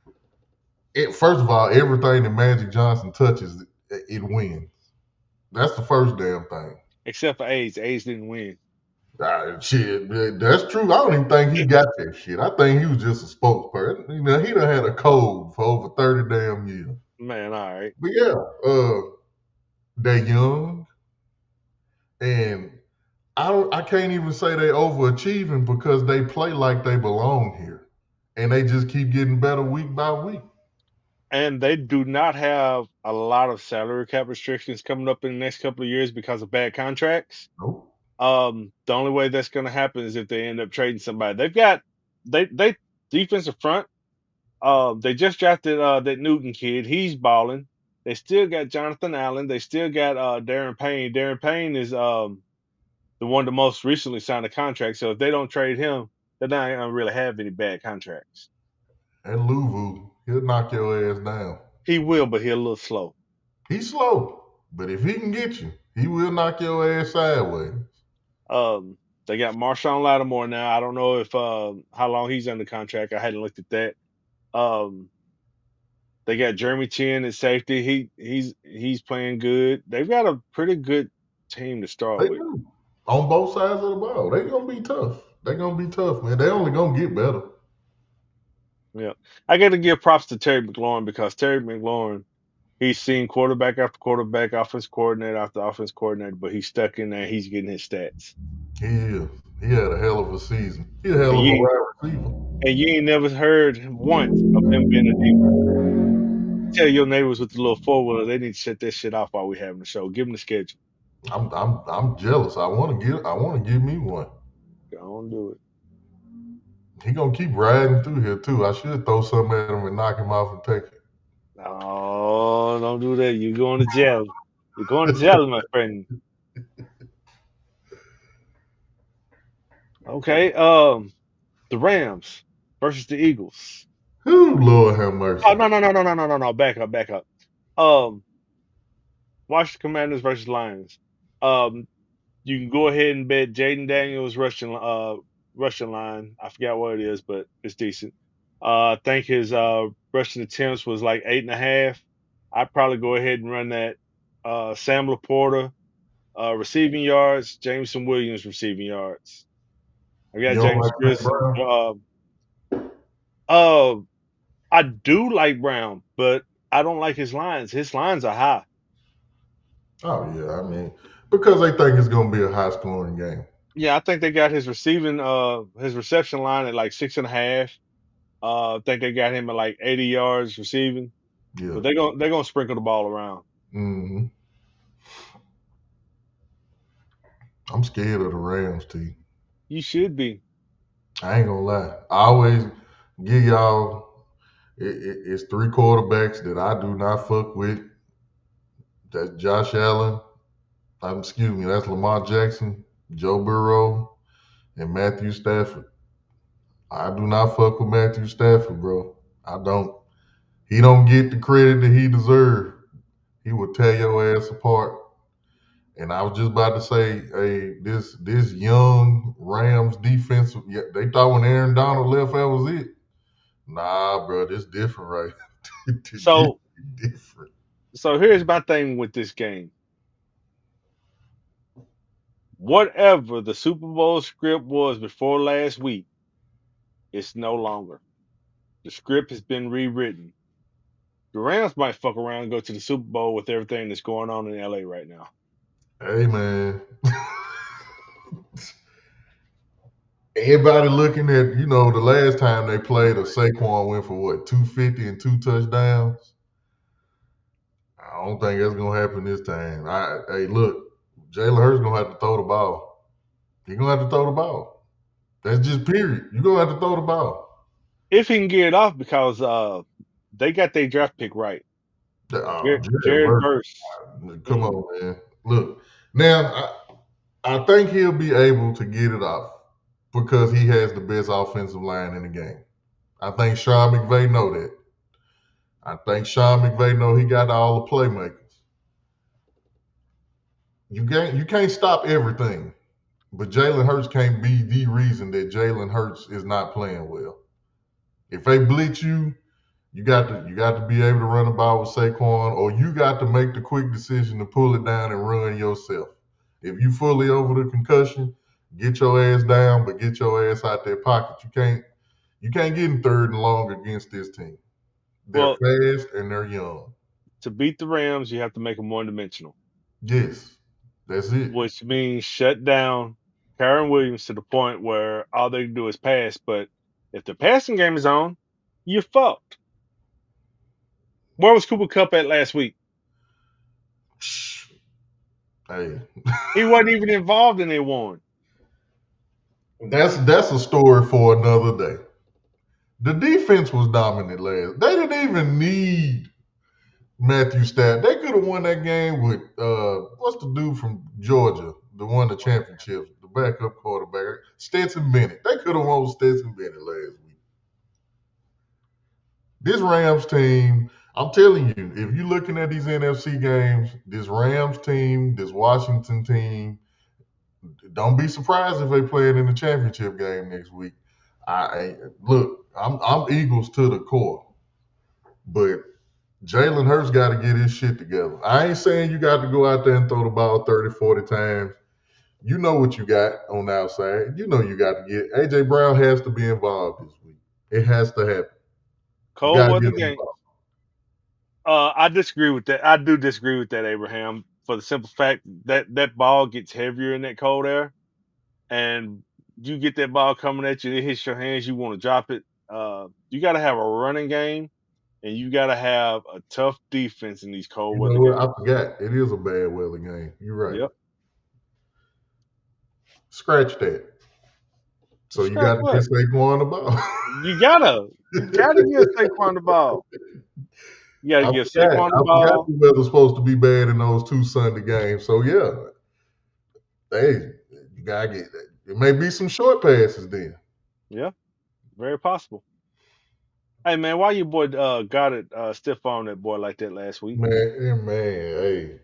It, first of all, everything that Magic Johnson touches, it, it wins. That's the first damn thing. Except for AIDS. AIDS didn't win. Ah, shit, man, that's true. I don't even think he got that shit. I think he was just a spokesperson. You know, he done had a code for over thirty damn years. Man, all right. But yeah, uh, they young, and I don't. I can't even say they overachieving because they play like they belong here, and they just keep getting better week by week. And they do not have a lot of salary cap restrictions coming up in the next couple of years because of bad contracts. Nope. Um, the only way that's going to happen is if they end up trading somebody. They've got they they defensive front. Uh, they just drafted uh, that Newton kid. He's balling. They still got Jonathan Allen. They still got uh, Darren Payne. Darren Payne is um, the one that most recently signed a contract. So if they don't trade him, they're not going to really have any bad contracts. And Luvu, he'll knock your ass down. He will, but he's a little slow. He's slow, but if he can get you, he will knock your ass sideways. Um, they got Marshawn Lattimore now. I don't know if uh, how long he's under contract. I hadn't looked at that. Um, they got Jeremy Chin at safety. He he's he's playing good. They've got a pretty good team to start They with. do. On both sides of the ball. They gonna be tough. They gonna be tough, man. They only gonna get better. Yeah, I got to give props to Terry McLaurin because Terry McLaurin, he's seen quarterback after quarterback, offense coordinator after offense coordinator, but he's stuck in there. He's getting his stats, He is. He had a hell of a season. He a and hell of a you wide receiver. and you ain't never heard once of him being a deep. Tell your neighbors with the little four wheeler they need to shut this shit off while we having the show. Give them the schedule. I'm I'm I'm jealous. I want to get I want to give me one. Don't do it. He gonna keep riding through here too. I should throw something at him and knock him off and take No, don't do that. You're going to jail. You're going to jail, my friend. Okay. Um, the Rams versus the Eagles. it. Ooh, Lord have Oh mercy. no no no no no no no no. Back up, back up. Um, Washington Commanders versus Lions. Um, you can go ahead and bet Jaden Daniels rushing uh rushing line. I forgot what it is, but it's decent. Uh, I think his uh rushing attempts was like eight and a half. I'd probably go ahead and run that. Uh, Sam Laporta uh receiving yards, Jameson Williams receiving yards. I got You don't James like Saint Chris. Brown? Uh, uh, I do like Brown, but I don't like his lines. His lines are high. Oh yeah, I mean because they think it's gonna be a high scoring game. Yeah, I think they got his receiving uh his reception line at like six and a half. Uh, I think they got him at like eighty yards receiving, Yeah. but they're gonna they're gonna sprinkle the ball around. hmm I'm scared of the Rams team. You should be. I ain't gonna lie. I always give y'all it, it, it's three quarterbacks that I do not fuck with. That's Josh Allen. Um, excuse me, that's Lamar Jackson, Joe Burrow, and Matthew Stafford. I do not fuck with Matthew Stafford, bro. I don't. He don't get the credit that he deserves. He will tear your ass apart. And I was just about to say, hey, this this young Rams defensive, yeah, they thought when Aaron Donald left, that was it. Nah, bro, this different, right? This So different. so here's my thing with this game. Whatever the Super Bowl script was before last week, it's no longer. The script has been rewritten. The Rams might fuck around and go to the Super Bowl with everything that's going on in L A right now. Hey, man. Everybody looking at, you know, the last time they played, a Saquon went for what, two fifty and two touchdowns? I don't think that's gonna happen this time. I, hey, look, Jalen Hurts gonna have to throw the ball. He gonna have to throw the ball. That's just period. You gonna have to throw the ball. If he can get it off, because uh, they got their draft pick right. Uh, Jared, Jared Jared Verse, Verse. come Mm. on, man. Look, now I, I think he'll be able to get it off because he has the best offensive line in the game. I think Sean McVay know that. I think Sean McVay know he got all the playmakers. You can't you can't stop everything, but Jalen Hurts can't be the reason that Jalen Hurts is not playing well. If they blitz you, you got to you got to be able to run the ball with Saquon, or you got to make the quick decision to pull it down and run yourself. If you fully over the concussion, get your ass down, but get your ass out that pocket. You can't you can't get in third and long against this team. They're Well, fast and they're young. to beat the Rams, you have to make them one dimensional, Yes, that's it. which means shut down Kyron Williams to the point where all they do is pass. But if the passing game is on, you're fucked. Where was Cooper Cup at last week? Hey, He wasn't even involved in their one. that's that's a story for another day. The defense was dominant last. They didn't even need Matthew Stafford. They could have won that game with uh, what's the dude from Georgia, the won the championship, the backup quarterback, Stetson Bennett. They could have won with Stetson Bennett last week. This Rams team, I'm telling you, if you're looking at these N F C games, this Rams team, this Washington team, don't be surprised if they play it in the championship game next week. I I- look, I'm I'm Eagles to the core, but Jalen Hurts got to get his shit together. I ain't saying you got to go out there and throw the ball thirty, forty times. You know what you got on the outside. You know you got to get A J Brown has to be involved this week. It has to happen. You Cold gotta weather get them. game. Uh, I disagree with that. I do disagree with that, Abraham, for the simple fact that that ball gets heavier in that cold air, and you get that ball coming at you, it hits your hands, you want to drop it. Uh, you got to have a running game, and you got to have a tough defense in these cold You weather know what? games. I forgot. It is a bad weather game. You're right. Yep. Scratch that. So you Scratch got to what? get Saquon the ball. You gotta, you gotta give Saquon the ball. You gotta I give forgot. Saquon the I forgot ball. the weather's supposed to be bad in those two Sunday games. So yeah, hey, you gotta get that. It may be some short passes then. Yeah, very possible. Hey man, why you boy uh got it uh stiff on that boy like that last week? Man, eh, man, hey.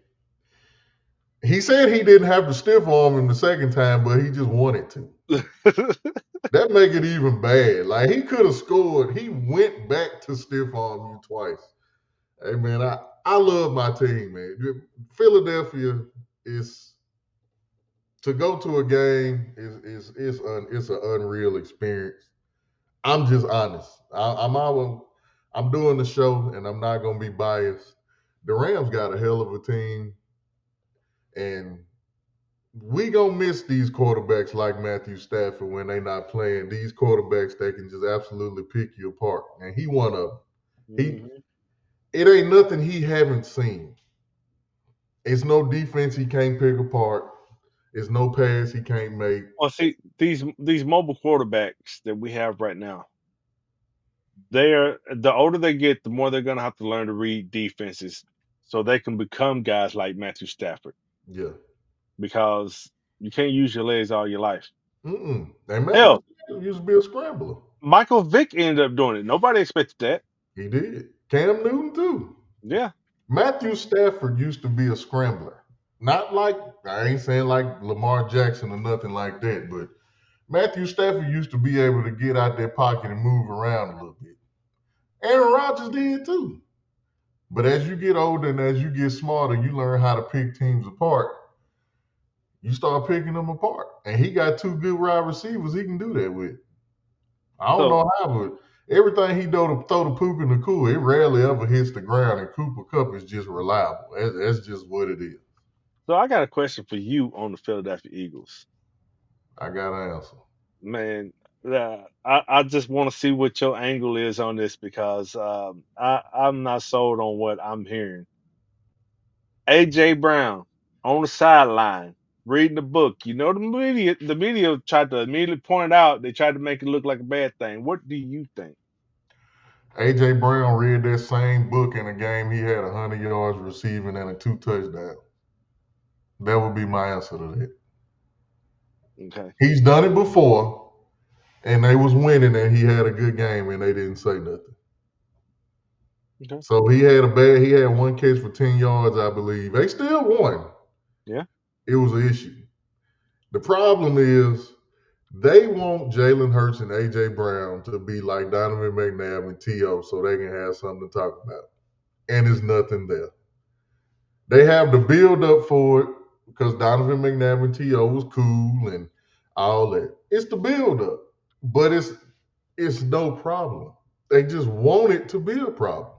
He said he didn't have to stiff arm him the second time, but he just wanted to. That make it even bad. Like he could have scored. He went back to stiff arm you twice. Hey man, I, I love my team, man. Philadelphia is to go to a game is is is un, it's an unreal experience. I'm just honest. I, I'm always, I'm doing the show, and I'm not gonna be biased. The Rams got a hell of a team, and we gonna miss these quarterbacks like Matthew Stafford when they not playing. These quarterbacks that can just absolutely pick you apart, and he one of them. He hmm it ain't nothing he haven't seen. It's no defense he can't pick apart. It's no pass he can't make. Well, see these these mobile quarterbacks that we have right now, they are the older they get, the more they're gonna have to learn to read defenses, so they can become guys like Matthew Stafford. Yeah. Because you can't use your legs all your life. Mm-mm. And Matthew Hell, Stafford used to be a scrambler. Michael Vick ended up doing it. Nobody expected that. He did. Cam Newton too. Yeah. Matthew Stafford used to be a scrambler. Not like I ain't saying like Lamar Jackson or nothing like that, but Matthew Stafford used to be able to get out that pocket and move around a little bit. Aaron Rodgers did too. But as you get older and as you get smarter, you learn how to pick teams apart. You start picking them apart. And he got two good wide receivers he can do that with. I don't So know how, but everything he do to throw the poop in the cool, it rarely ever hits the ground, and Cooper Cup is just reliable. That's, that's just what it is. so I got a question for you on the Philadelphia Eagles. I got an answer. Man, uh, I, I just want to see what your angle is on this because um, I, I'm not sold on what I'm hearing. A J Brown on the sideline reading the book. You know the media the media tried to immediately point it out. They tried to make it look like a bad thing. What do you think? A J Brown read that same book in a game he had one hundred yards receiving and a two touchdowns. That would be my answer to that. Okay. He's done it before, and they was winning, and he had a good game, and they didn't say nothing. Okay. So he had a bad. He had one catch for ten yards, I believe. They still won. Yeah. It was an issue. The problem is they want Jalen Hurts and A J Brown to be like Donovan McNabb and T O so they can have something to talk about. And there's nothing there. They have the build up for it because Donovan McNabb and T O was cool and all that. It's the build up, but it's it's no problem. They just want it to be a problem,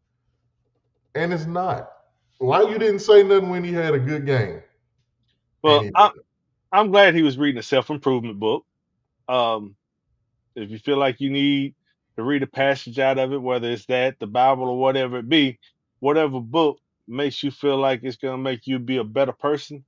and it's not. Why you didn't say nothing when he had a good game? And Well, he I, I'm glad he was reading a self improvement book. Um, if you feel like you need to read a passage out of it, whether it's that, the Bible, or whatever it be, whatever book makes you feel like it's gonna make you be a better person,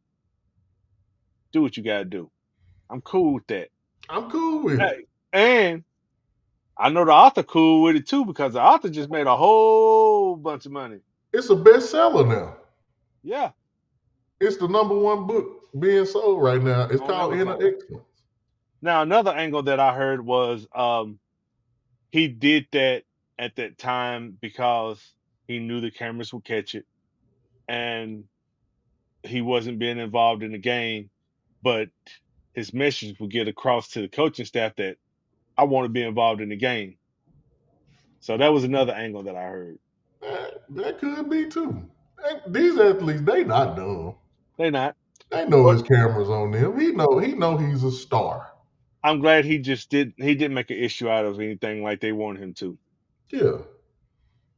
do what you gotta do. I'm cool with that. I'm cool with it. Hey, and I know the author cool with it too because the author just made a whole bunch of money. It's a bestseller now. Yeah, It's the number one book being sold right now. It's on called Inner Amazon. Excellence. Now another angle that I heard was um he did that at that time because he knew the cameras would catch it and he wasn't being involved in the game, but his message would get across to the coaching staff that I want to be involved in the game. So that was another angle that I heard. That, that could be too. These athletes, they not dumb. They not. They know But his cameras on them. He know he know he's a star. I'm glad he just did he didn't make an issue out of anything like they wanted him to. Yeah.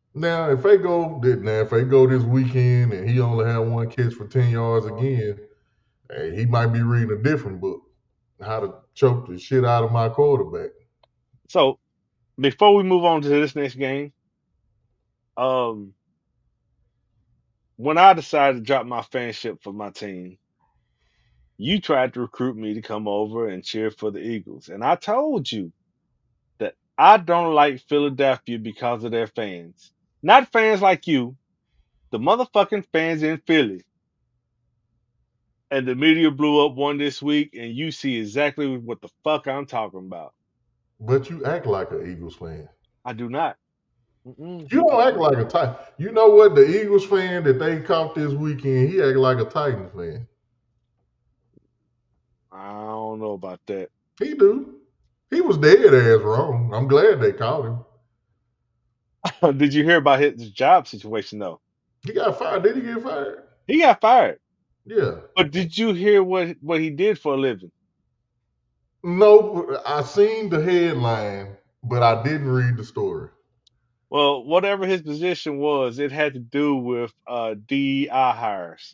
Now, if they go now, if they go this weekend and he only had one catch for ten yards again, hey, he might be reading a different book. How to choke the shit out of my quarterback. So before we move on to this next game, um, when I decided to drop my fanship for my team, you tried to recruit me to come over and cheer for the Eagles, and I told you that I don't like Philadelphia because of their fans. Not fans like you, the motherfucking fans in Philly. And the media blew up one this week, and you see exactly what the fuck I'm talking about. But you act like an Eagles fan. I do not. Mm-mm, You don't act mm-mm. like a Titan. You know what? The Eagles fan that they caught this weekend, he act like a Titans fan. I don't know about that. He do. He was dead ass wrong. I'm glad they caught him. Did you hear about his job situation though? He got fired. Did he get fired? He got fired. Yeah. But did you hear what what he did for a living? No, I seen the headline, but I didn't read the story. Well, whatever his position was, it had to do with uh, D E I hires.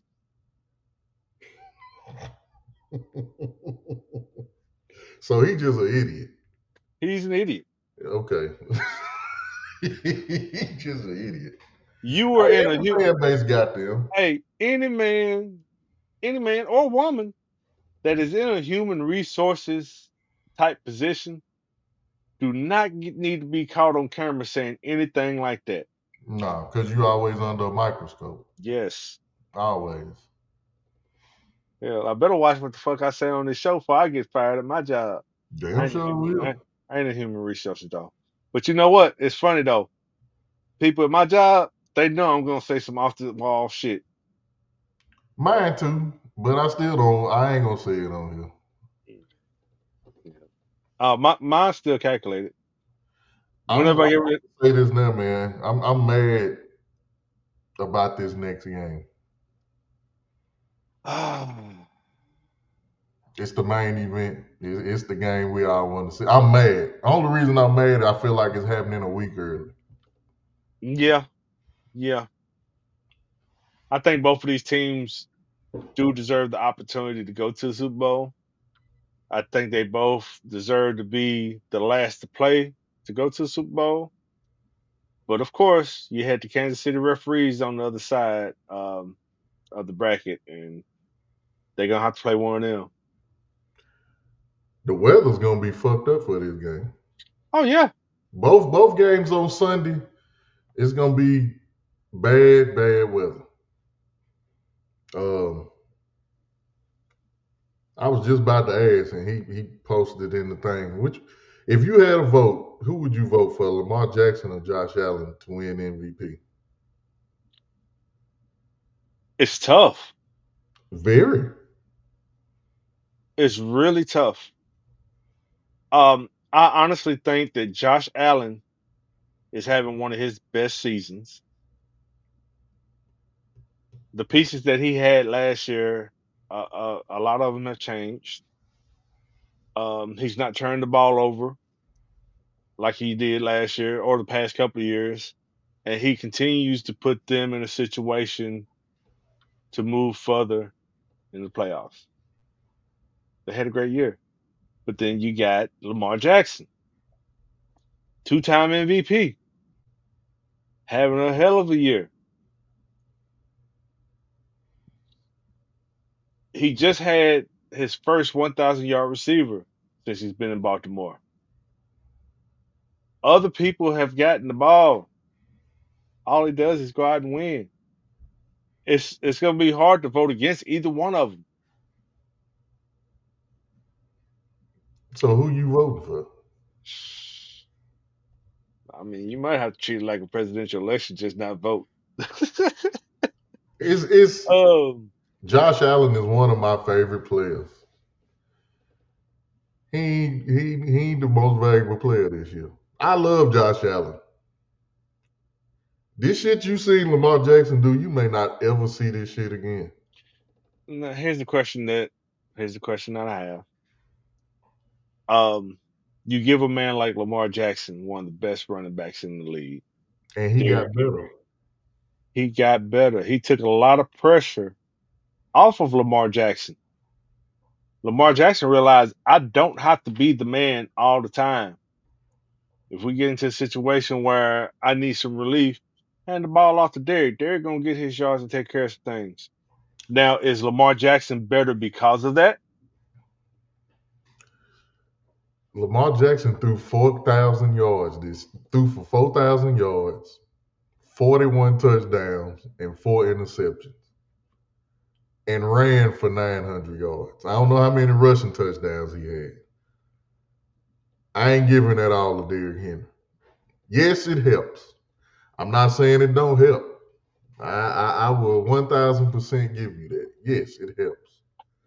So he just an idiot. He's an idiot. Okay. He just an idiot. You were Hey, in a every hu- fan base got them. hey, any man, any man or woman that is in a human resources type position do not get, need to be caught on camera saying anything like that. No, because you always under a microscope. Yes. Always. Yeah, I better watch what the fuck I say on this show before I get fired at my job. I Damn ain't a sure human, I, will. I ain't a human resources though. But you know what? It's funny though. People at my job, they know I'm gonna say some off the wall shit. Mine too, but I still don't. I ain't gonna say it on here. Uh, my mine's still calculated. I'm, I'm Whenever I get gonna rid, say this now, man. I'm I'm mad about this next game. ah, It's the main event. It's, it's the game we all want to see. I'm mad. Only reason I'm mad, I feel like it's happening a week early. yeah, yeah. I think both of these teams do deserve the opportunity to go to the Super Bowl. I think they both deserve to be the last to play to go to the Super Bowl. But of course, you had the Kansas City referees on the other side um, of the bracket, and they're gonna have to play one of them. The weather's gonna be fucked up for this game. Oh yeah, Both both games on Sunday, it's gonna be bad, bad weather. Um, I was just about to ask, and he he posted in the thing. Which, if you had a vote, who would you vote for, Lamar Jackson or Josh Allen to win M V P? it's tough. Very. It's really tough. Um, I honestly think that Josh Allen is having one of his best seasons. The pieces that he had last year, uh, uh, a lot of them have changed. Um, he's not turning the ball over like he did last year or the past couple of years, and he continues to put them in a situation to move further in the playoffs. They had a great year, but then you got Lamar Jackson, two-time M V P, having a hell of a year. He just had his first one thousand yard receiver since he's been in Baltimore. Other people have gotten the ball. All he does is go out and win. It's it's going to be hard to vote against either one of them. So who you voting for? I mean, you might have to treat it like a presidential election, just not vote. It's it's um, Josh Allen is one of my favorite players. He he he ain't the most valuable player this year. I love Josh Allen. This shit you seen Lamar Jackson do, you may not ever see this shit again. now here's the question that here's the question that I have. Um, you give a man like Lamar Jackson one of the best running backs in the league. and he got Derrick better. Henry. He got better. He took a lot of pressure off of Lamar Jackson. Lamar Jackson realized I don't have to be the man all the time. If we get into a situation where I need some relief, hand the ball off to Derrick. Derrick gonna get his yards and take care of some things. Now, is Lamar Jackson better because of that? Lamar Jackson threw four thousand yards. This threw for four thousand yards, forty-one touchdowns, and four interceptions, and ran for nine hundred yards. I don't know how many rushing touchdowns he had. I ain't giving that all to Derrick Henry. Yes, it helps. I'm not saying it don't help. I, I, I will one thousand percent give you that. Yes, it helps.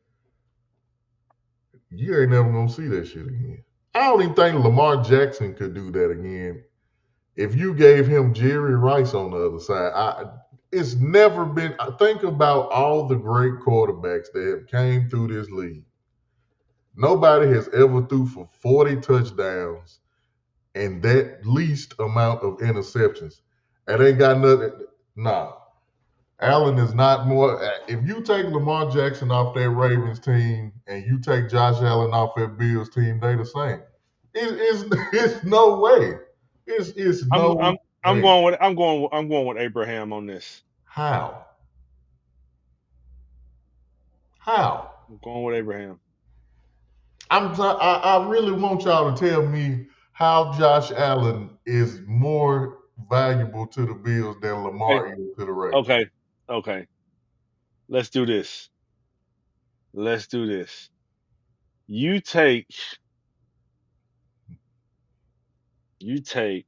You ain't never gonna see that shit again. I don't even think Lamar Jackson could do that again. If you gave him Jerry Rice on the other side, I, it's never been. I think about all the great quarterbacks that have came through this league. Nobody has ever threw for forty touchdowns and that least amount of interceptions. It ain't got nothing. Nah, Allen is not more. If you take Lamar Jackson off that Ravens team and you take Josh Allen off that Bills team, they the same. It, it's it's no way. It's it's I'm no I'm I'm way. going with I'm going I'm going with Abraham on this. How? How? I'm going with Abraham. I'm t- I, I really want y'all to tell me how Josh Allen is more valuable to the Bills than Okay, Lamar is to the Ravens. okay, okay. Let's do this. Let's do this. You take you take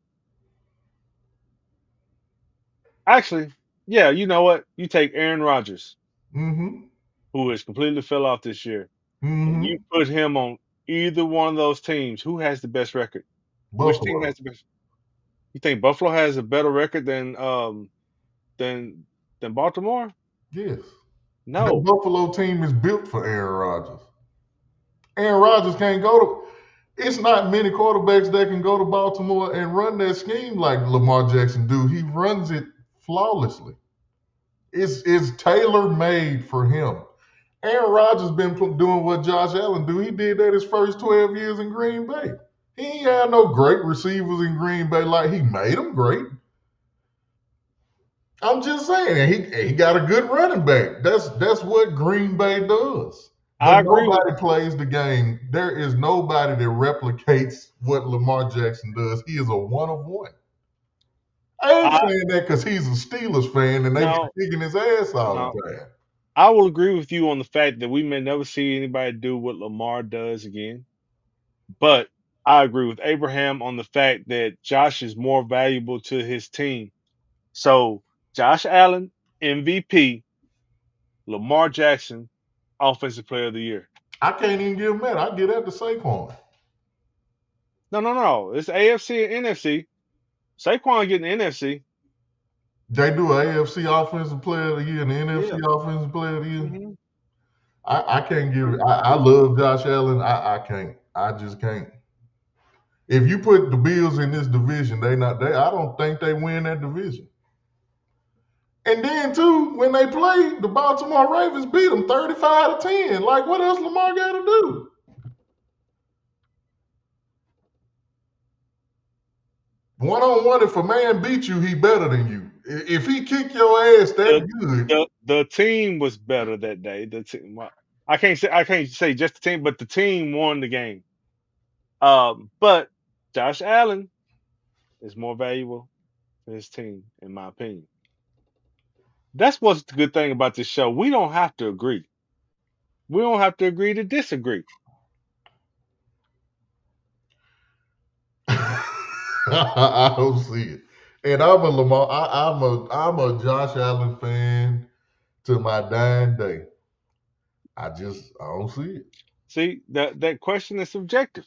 actually, yeah, you know what? You take Aaron Rodgers, Mm-hmm. who has completely fell off this year, and you Mm-hmm. put him on either one of those teams. Who has the best record? Which team Buffalo. has the best? You think Buffalo has a better record than um than than Baltimore? Yes. That No. Buffalo team is built for Aaron Rodgers. Aaron Rodgers can't go to. It's not many quarterbacks that can go to Baltimore and run that scheme like Lamar Jackson do. He runs it flawlessly. It's it's tailor made for him. Aaron Rodgers been doing what Josh Allen do. He did that his first twelve years in Green Bay. He ain't had no great receivers in Green Bay like he made them great. I'm just saying he he got a good running back. That's that's what Green Bay does. But I agree with nobody plays the game. There is nobody that replicates what Lamar Jackson does. He is a one of one. I ain't I saying that because he's a Steelers fan and they be no kicking his ass all no. the time. I will agree with you on the fact that we may never see anybody do what Lamar does again. But I agree with Abraham on the fact that Josh is more valuable to his team. So Josh Allen, M V P, Lamar Jackson, Offensive Player of the Year. I can't even give him that. I give that to Saquon. No, no, no. It's A F C and N F C. Saquon getting the N F C. They do a AFC Offensive Player of the Year and the Yeah. N F C Offensive Player of the Year. hmm I, I can't give it. I, I love Josh Allen. I, I can't. I just can't. If you put the Bills in this division, they not. They. I don't think they win that division. And then too, when they played, the Baltimore Ravens beat them thirty-five to ten. Like, what else Lamar got to do? One on one, if a man beat you, he better than you. If he kick your ass that The, good, the the team was better that day. The team, well, I can't say I can't say just the team, but the team won the game. Um, but Josh Allen is more valuable to his team, in my opinion. That's what's the good thing about this show. We don't have to agree. We don't have to agree to disagree. I don't see it. And I'm a Lamar. I, I'm a I'm a Josh Allen fan to my dying day. I just I don't see it. See, that that question is subjective.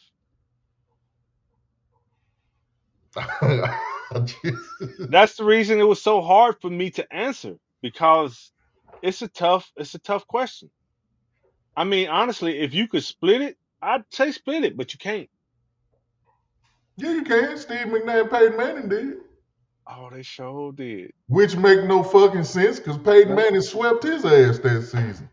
I just, That's the reason it was so hard for me to answer because it's a tough it's a tough question. I mean, honestly, if you could split it, I'd say split it, but you can't. yeah, you can. Steve McNair, Peyton Manning did. Oh, they sure did. which make no fucking sense because Peyton Manning swept his ass that season.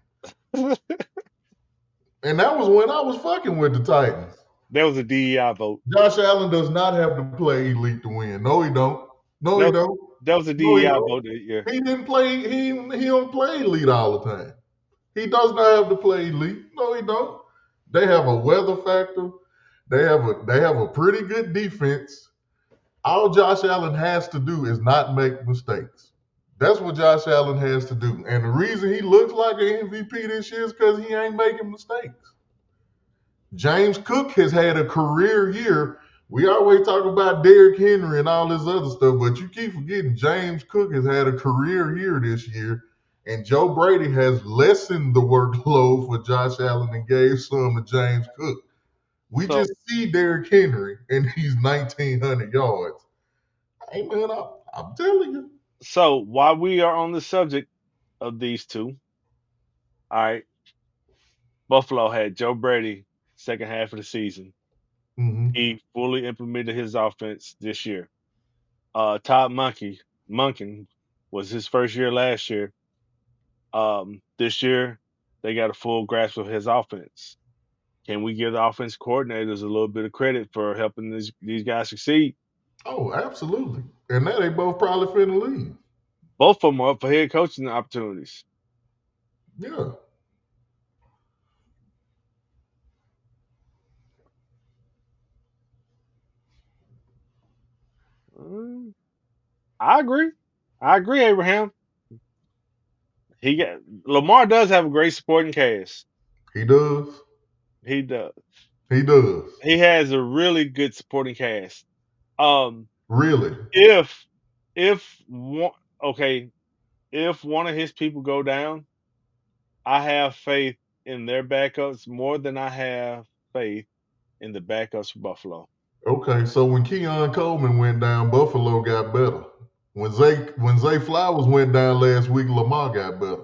And that was when I was fucking with the Titans. That was a D E I vote. Josh Allen does not have to play elite to win. No, he don't. No, he That, don't. that was a No, he D E I don't. vote that year. He didn't play. He he don't play elite all the time. He does not have to play elite. No, he don't. They have a weather factor. They have a they have a pretty good defense. All Josh Allen has to do is not make mistakes. That's what Josh Allen has to do. And the reason he looks like an M V P this year is because he ain't making mistakes. James Cook has had a career year. We always talk about Derrick Henry and all this other stuff, but you keep forgetting James Cook has had a career year this year, and Joe Brady has lessened the workload for Josh Allen and gave some to James Cook. We So, just see Derrick Henry, and he's nineteen hundred yards. Hey, man, I'm, I'm telling you. so while we are on the subject of these two, all right, Buffalo had Joe Brady second half of the season. Mm-hmm. He fully implemented his offense this year. Uh, Todd Monkey Monken was his first year last year. Um, this year they got a full grasp of his offense. Can we give the offense coordinators a little bit of credit for helping these these guys succeed? Oh, absolutely. And now they both probably finna leave. Both of them are up for head coaching opportunities. Yeah. Mm, I agree. I agree, Abraham. He got Lamar does have a great supporting cast. He does. He does. He does. He has a really good supporting cast. Um, Really. if if one okay, if one of his people go down, I have faith in their backups more than I have faith in the backups for Buffalo. Okay, so when Keon Coleman went down, Buffalo got better. When Zay when Zay Flowers went down last week, Lamar got better.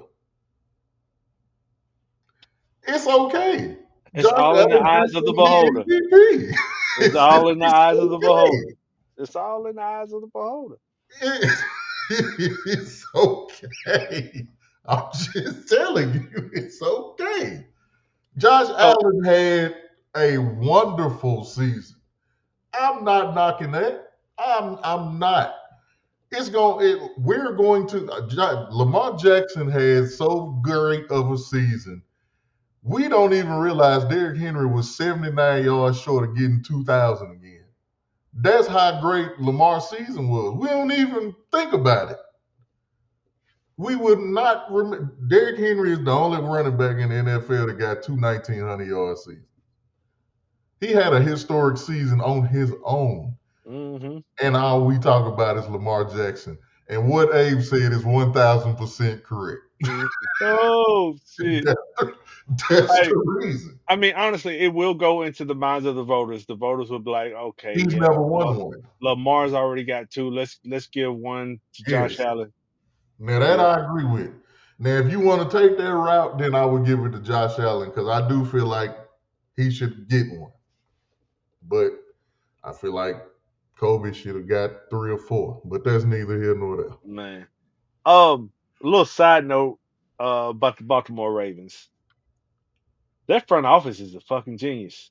It's okay. It's Josh all in the Allen eyes just of the won the beholder. M V P. It's It's, all in the it's eyes of the beholder. okay. It's all in the eyes of the beholder. It- it's okay. I'm just telling you, it's okay. Josh So Allen had a wonderful season. I'm not knocking that. I'm I'm not. It's going. It, we're going to. Uh, Lamar Jackson had so great of a season. We don't even realize Derrick Henry was seventy-nine yards short of getting two thousand again. That's how great Lamar's season was. We don't even think about it. We would not remember. Derrick Henry is the only running back in the N F L that got two nineteen hundred yard seasons. He had a historic season on his own. hmm And all we talk about is Lamar Jackson. And what Abe said is one thousand percent correct. Oh shit. That, that's Hey, the reason. I mean, honestly, it will go into the minds of the voters. The voters will be like, okay, He's yeah, never La- won one. Lamar's already got two. Let's let's give one to Josh Yes. Allen. Now that Yeah. I agree with. Now, if you want to take that route, then I would give it to Josh Allen because I do feel like he should get one. But I feel like Kobe should have got three or four. But that's neither here nor there. Man. Um, a little side note uh, about the Baltimore Ravens. Their front office is a fucking genius.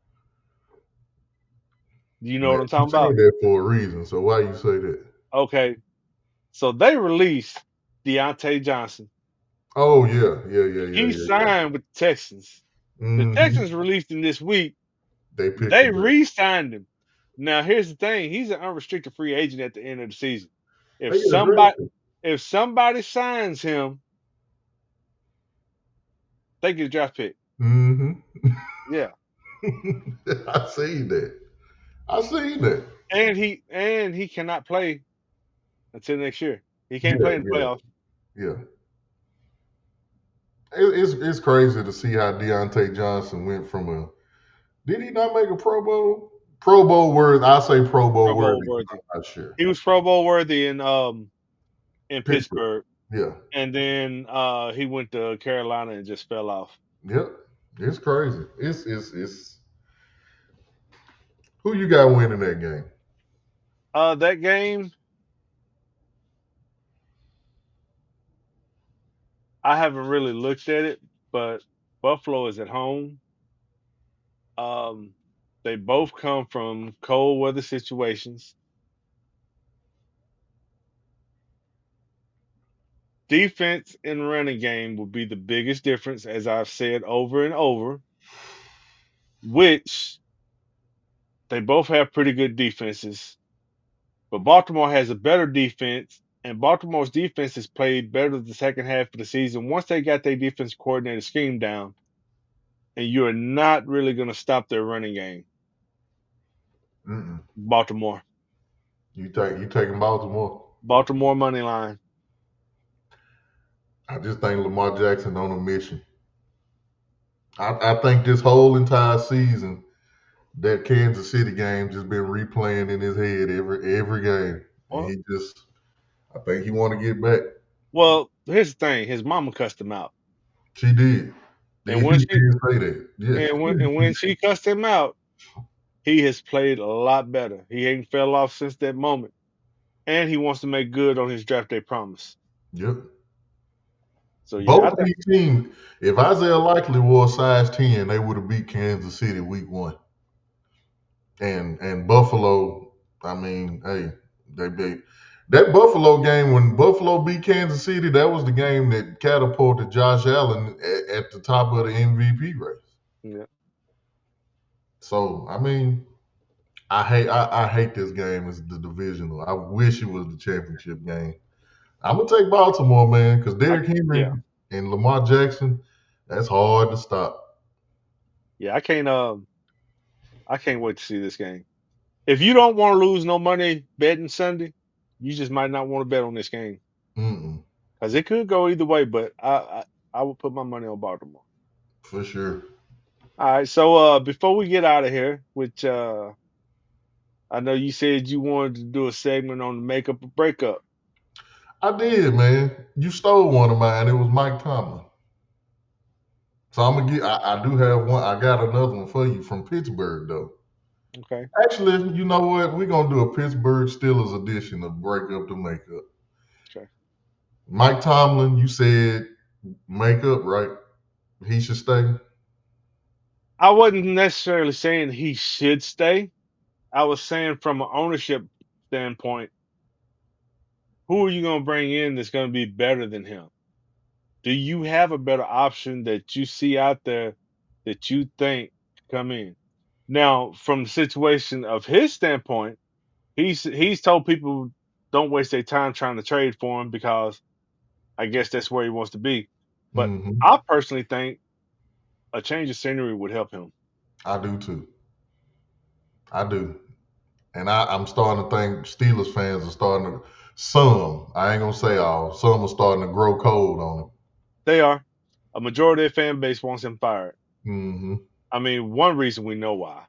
Do you know Now, what I'm you talking said about? that for a reason. So why you say that? Okay, so they released Deontay Johnson. Oh yeah, yeah, yeah, yeah, He yeah, yeah. signed with the Texans. The Mhm. Texans released him this week. They picked They him up. re-signed him. Now here's the thing: he's an unrestricted free agent at the end of the season. If They get somebody aggressive. if somebody signs him, they get a draft pick. Mm-hmm. Yeah, I seen that. I seen that. and he and he cannot play until next year. He Yeah, can't play in the yeah, playoffs. yeah. It, it's it's crazy to see how Deontay Johnson went from a. Did he not make a Pro Bowl? Pro Bowl worthy. I say Pro Bowl Pro Bowl worthy. worthy. I'm not sure. He was Pro Bowl worthy in um in Pittsburgh. Pittsburgh, Yeah. and then uh he went to Carolina and just fell off. Yep. It's crazy. It's it's it's. Who you got winning that game? Uh, that game, I haven't really looked at it, but Buffalo is at home. Um, they both come from cold weather situations. Defense and running game will be the biggest difference, as I've said over and over, which they both have pretty good defenses. But Baltimore has a better defense, and Baltimore's defense has played better the second half of the season once they got their defense coordinator scheme down. And you are not really going to stop their running game. Mm-mm. Baltimore. You take you taking Baltimore? Baltimore money line. I just think Lamar Jackson on a mission. I, I think this whole entire season, that Kansas City game just been replaying in his head every every game, and Well, he just, I think he want to get back. well, here's the thing. His mama cussed him out. She did. He And when did she say that. Yeah. and when and when she cussed him out, he has played a lot better. He ain't fell off since that moment. And he wants to make good on his draft day promise. Yep. So yeah, I Both of think these teams, if Isaiah Likely was size ten, they would have beat Kansas City week one. And and Buffalo, I mean, hey, they beat that Buffalo game when Buffalo beat Kansas City. That was the game that catapulted Josh Allen at, at the top of the M V P race. yeah. So I mean, I hate I, I hate this game as the divisional. I wish it was the championship game. I'm gonna take Baltimore, man, because I, Derrick Henry yeah. and Lamar Jackson, that's hard to stop. Yeah, I can't um I can't wait to see this game. If you don't want to lose no money betting Sunday, you just might not want to bet on this game. Mm-mm, Because it could go either way, but I, I I would put my money on Baltimore. for sure. All right, so uh before we get out of here, which uh I know you said you wanted to do a segment on the makeup or breakup. I did, man. You stole one of mine. It was Mike Tomlin. So I'm gonna get. I, I do have one. I got another one for you from Pittsburgh, though. Okay. Actually, you know what? We're gonna do a Pittsburgh Steelers edition of Breakup to Makeup. Okay. Mike Tomlin, you said makeup, right? He should stay. I wasn't necessarily saying he should stay. I was saying from an ownership standpoint, who are you going to bring in that's going to be better than him? Do you have a better option that you see out there that you think come in? Now, from the situation of his standpoint, he's he's told people don't waste their time trying to trade for him because I guess that's where he wants to be. But Hmm. I personally think a change of scenery would help him. I do too. I do. And I, I'm starting to think Steelers fans are starting to, some, I ain't gonna say all, some are starting to grow cold on They are. A majority of the fan base wants him fired. him. Hmm. I mean, one reason we know why.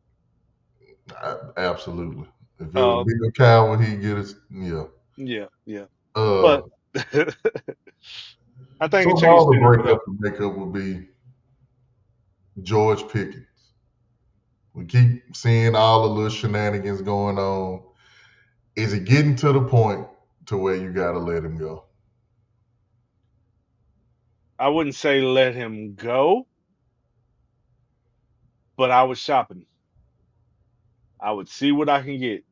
Absolutely. If it was Uh, Bill Cowher, he'd get his, yeah. yeah, yeah. Uh, But I think so a change of all the scenery would breakup help. and makeup would be George Pickens. We keep seeing all the little shenanigans going on. Is it getting to the point to where you got to let him go? I wouldn't say let him go, but I would shop him. I would see what I can get.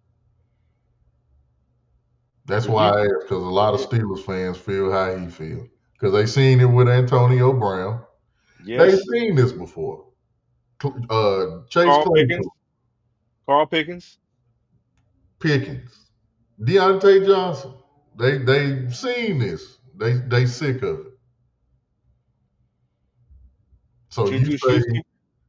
That's If why you, I asked, because a lot of yeah, Steelers fans feel how he feels. Because they seen it with Antonio Brown. They've yes, seen this before. Uh, Chase Carl Pickens, Claypool, Carl Pickens. Pickens, Deontay Johnson. They they've seen this. They they sick of it. So you Juju say Schuster.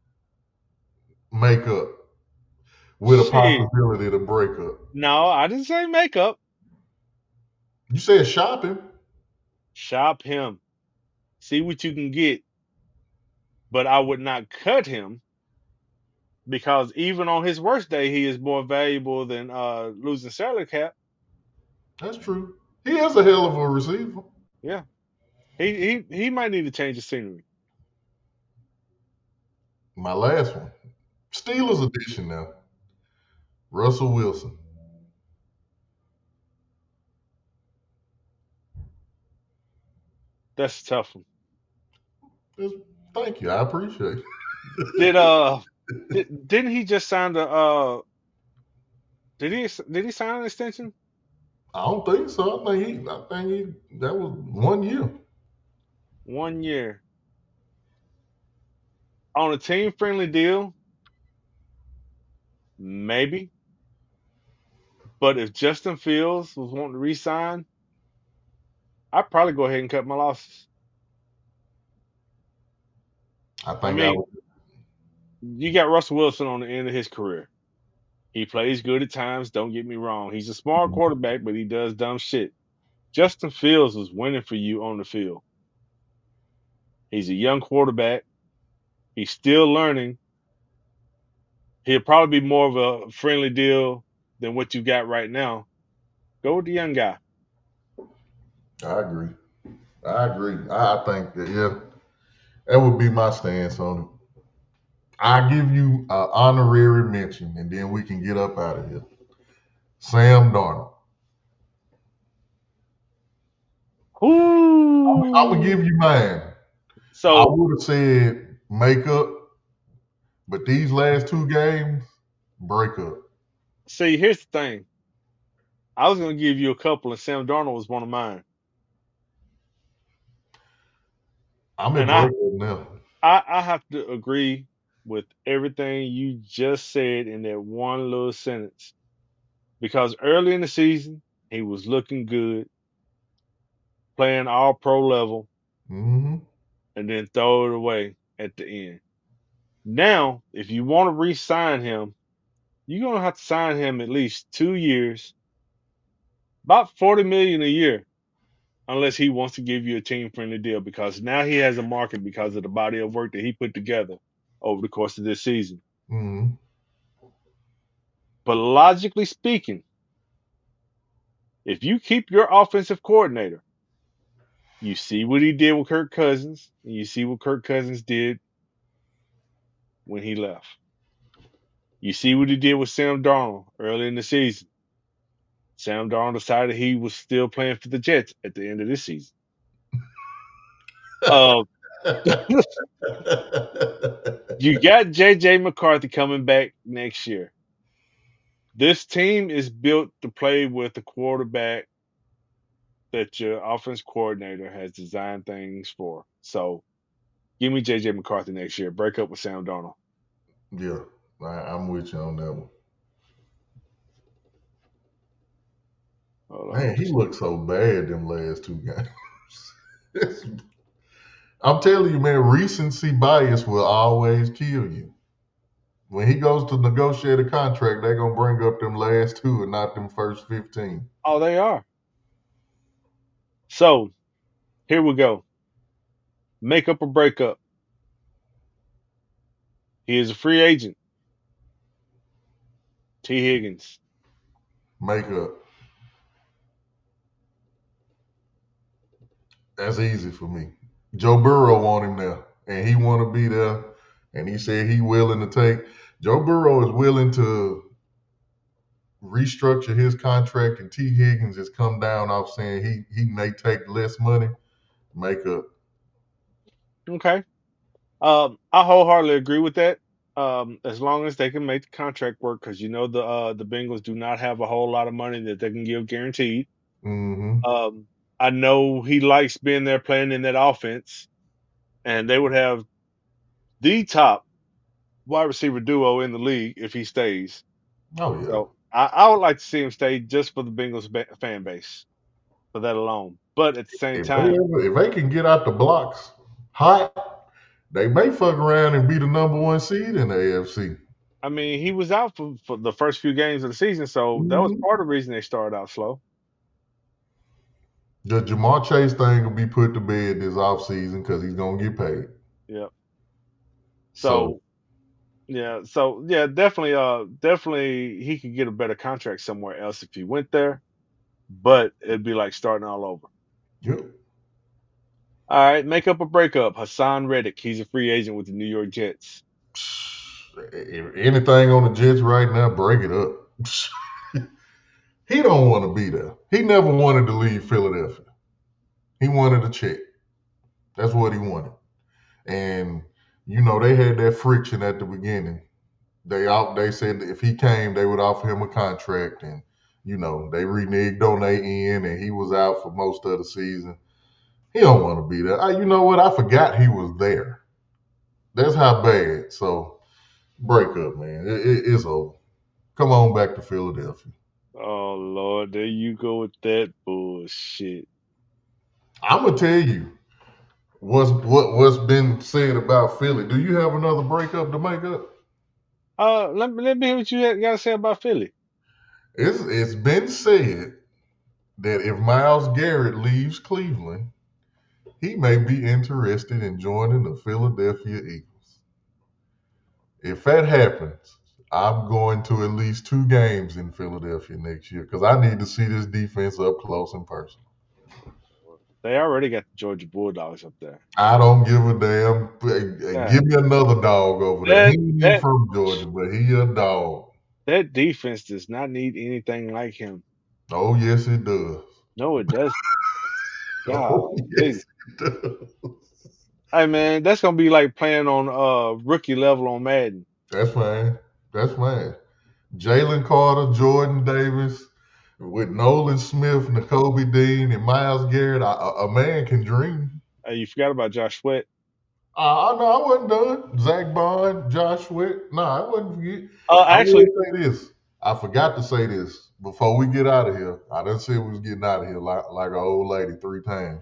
make up with a Shit. possibility to break up. No, I didn't say makeup. You said shopping. Shop him. See what you can get. But I would not cut him because even on his worst day, he is more valuable than uh, losing salary cap. That's true. He is a hell of a receiver. Yeah, he he he might need to change the scenery. My last one. Steelers edition now. Russell Wilson. That's a tough one. Just, thank you. I appreciate it. Did uh did, didn't he just sign the uh did he did he sign an extension? I don't think so. I think he. I think he. That was one year. One year on a team friendly deal, maybe. But if Justin Fields was wanting to re-sign, I'd probably go ahead and cut my losses. I I think I mean, would. you got Russell Wilson on the end of his career. He plays good at times, don't get me wrong. He's a smart quarterback, but he does dumb shit. Justin Fields is winning for you on the field. He's a young quarterback. He's still learning. He'll probably be more of a friendly deal than what you got right now. Go with the young guy. I agree. I agree. I I think that yeah, that would be my stance on it. I give you an honorary mention, and then we can get up out of here. Sam Darnold. I'm gonna Ooh. give you mine. I So, would have said makeup, but these last two games, breakup. see, here's the thing. I was going to give you a couple, and Sam Darnold was one of mine. I'm at And I, breakup now. I, I have to agree with everything you just said in that one little sentence. Because early in the season, he was looking good, playing all pro level, Mm-hmm. and then throw it away at the end. Now, if you want to re sign him, you're going to have to sign him at least two years, about forty million dollars a year, unless he wants to give you a team friendly deal because now he has a market because of the body of work that he put together over the course of this season. Mm-hmm. But logically speaking, if you keep your offensive coordinator, you see what he did with Kirk Cousins, and you see what Kirk Cousins did when he left. You see what he did with Sam Darnold early in the season. Sam Darnold decided he was still playing for the Jets at the end of this season. Uh, you got J J McCarthy coming back next year. This team is built to play with the quarterback that your offense coordinator has designed things for. So give me J J McCarthy next year. Break up with Sam Darnold. Yeah, I, I'm with you on that one. Hold on, Man, let me he see. looked so bad them last two games. I'm telling you, man, recency bias will always kill you. When he goes to negotiate a contract, they're gonna bring up them last two and not them first fifteen. Oh, they are. So here we go. Make up or break up. He is a free agent. T. Higgins. Makeup. That's easy for me. Joe Burrow want him there, and he want to be there, and he said he willing to take. Joe Burrow is willing to restructure his contract, and T. Higgins has come down off saying he he may take less money. Makeup. Okay. Um, I wholeheartedly agree with that. Um, as long as they can make the contract work, because you know the uh, the Bengals do not have a whole lot of money that they can give guaranteed. Mm-hmm. Um, I know he likes being there playing in that offense, and they would have the top wide receiver duo in the league if he stays. Oh yeah. So I, I would like to see him stay just for the Bengals ba- fan base for that alone. But at the same If they time, ever, if they can get out the blocks hot, they may fuck around and be the number one seed in the A F C. I mean, he was out for, for the first few games of the season, so that was Mm-hmm. part of the reason they started out slow. The Jamar Chase thing will be put to bed this offseason because he's gonna get paid. Yeah. So So yeah, so yeah, definitely, uh, definitely he could get a better contract somewhere else if he went there, but it'd be like starting all over. yep. All right, make up or break up. Hassan Reddick, he's a free agent with the New York Jets. If anything on the Jets right now, break it up. He don't want to be there. He never wanted to leave Philadelphia. He wanted a check. That's what he wanted. And you know, they had that friction at the beginning. They out they said that if he came, they would offer him a contract, and you know, they reneged on their end, and he was out for most of the season. He don't want to be there. I, you know what? I forgot he was there. That's how bad. So break up, man. It, it, it's over. Come on back to Philadelphia. Oh Lord, there you go with that bullshit. I'm gonna tell you what's what what's been said about Philly. Do you have another breakup to make up? Uh, let me let me hear what you got to say about Philly. It's it's been said that if Miles Garrett leaves Cleveland, he may be interested in joining the Philadelphia Eagles. If that happens, I'm going to at least two games in Philadelphia next year because I need to see this defense up close and personal. They already got the Georgia Bulldogs up there. I don't give a damn. Hey, Yeah, give me another dog over there. He that ain't even that from Georgia, but he a dog. that defense does not need anything like him. Oh yes, it does. No, it doesn't. Oh Golly. yes, it does. Hey man, that's gonna be like playing on uh rookie level on Madden. That's fine. That's fine. Jalen Carter, Jordan Davis, with Nolan Smith, N'Kobe Dean, and Miles Garrett, a, a man can dream. Hey, you forgot about Josh Sweat. Uh, I know I wasn't done. Zach Bond, Josh Sweat. No, I wasn't forget. Uh, I will actually, say this. I forgot to say this before we get out of here. I done said we was getting out of here like, like an old lady three times.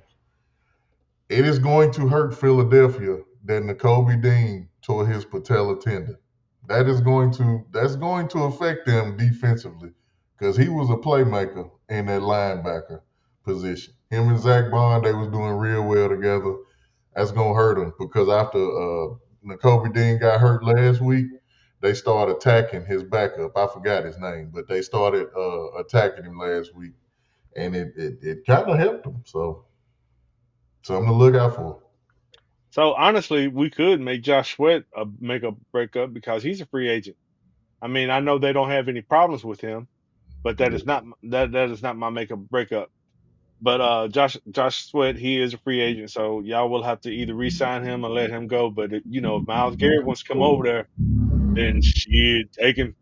It is going to hurt Philadelphia that N'Kobe Dean tore his patella tendon. That is going to that's going to affect them defensively because he was a playmaker in that linebacker position. Him and Zach Bond, they was doing real well together. That's gonna hurt them because after uh, N'Kobe Dean got hurt last week, they started attacking his backup. I forgot his name, but they started uh, attacking him last week, and it it, it kind of helped him. So something to look out for. so honestly, we could make Josh Sweat a make a breakup because he's a free agent. I mean, I know they don't have any problems with him, but that is not that that is not my make a breakup. But uh, Josh Josh Sweat, he is a free agent, so y'all will have to either re-sign him or let him go. But it, you know, if Miles Garrett wants to come over there, then shit, take him.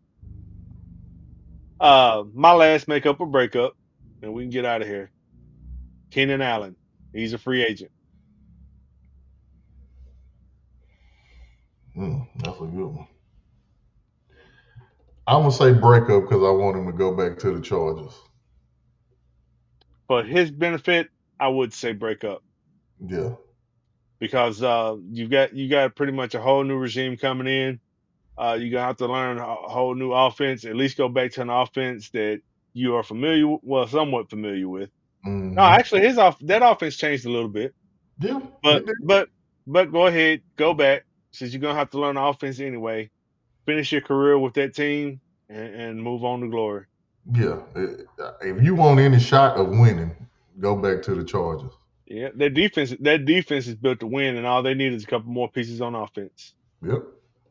Uh, my last make up or breakup, and we can get out of here. Keenan Allen, he's a free agent. Mm, that's a good one. I'm gonna say breakup because I want him to go back to the Chargers. For his benefit, I would say breakup Yeah. because uh, you got you got pretty much a whole new regime coming in. Uh, you're gonna have to learn a whole new offense. At least go back to an offense that you are familiar, well, somewhat familiar with. No, Mm-hmm. actually, his off that offense changed a little bit, Yeah. but It did. but but go ahead, go back since you're gonna have to learn the offense anyway. Finish your career with that team and, and move on to glory. Yeah. It- if you want any shot of winning, go back to the Chargers. Yeah, their defense that defense is built to win, and all they need is a couple more pieces on offense. Yep.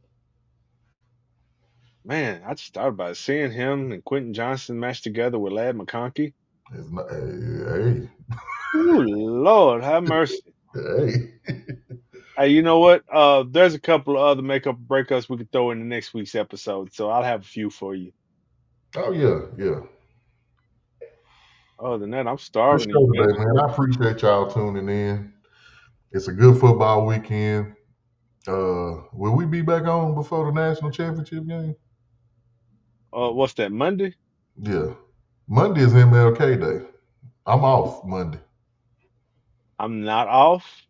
Man, I just thought about it. Seeing him and Quentin Johnson match together with Lad McConkey. It's not, hey, Ooh, Lord, have mercy. hey, Hey, you know what? Uh, there's a couple of other makeup breakups we could throw in the next week's episode, so I'll have a few for you. oh yeah, yeah. Other than that, I'm Good starving and show you today, mentioned man. I appreciate y'all tuning in. It's a good football weekend. Uh, will we be back on before the national championship game? uh, what's that, Monday? Yeah. Monday is M L K Day. I'm off Monday. I'm not off,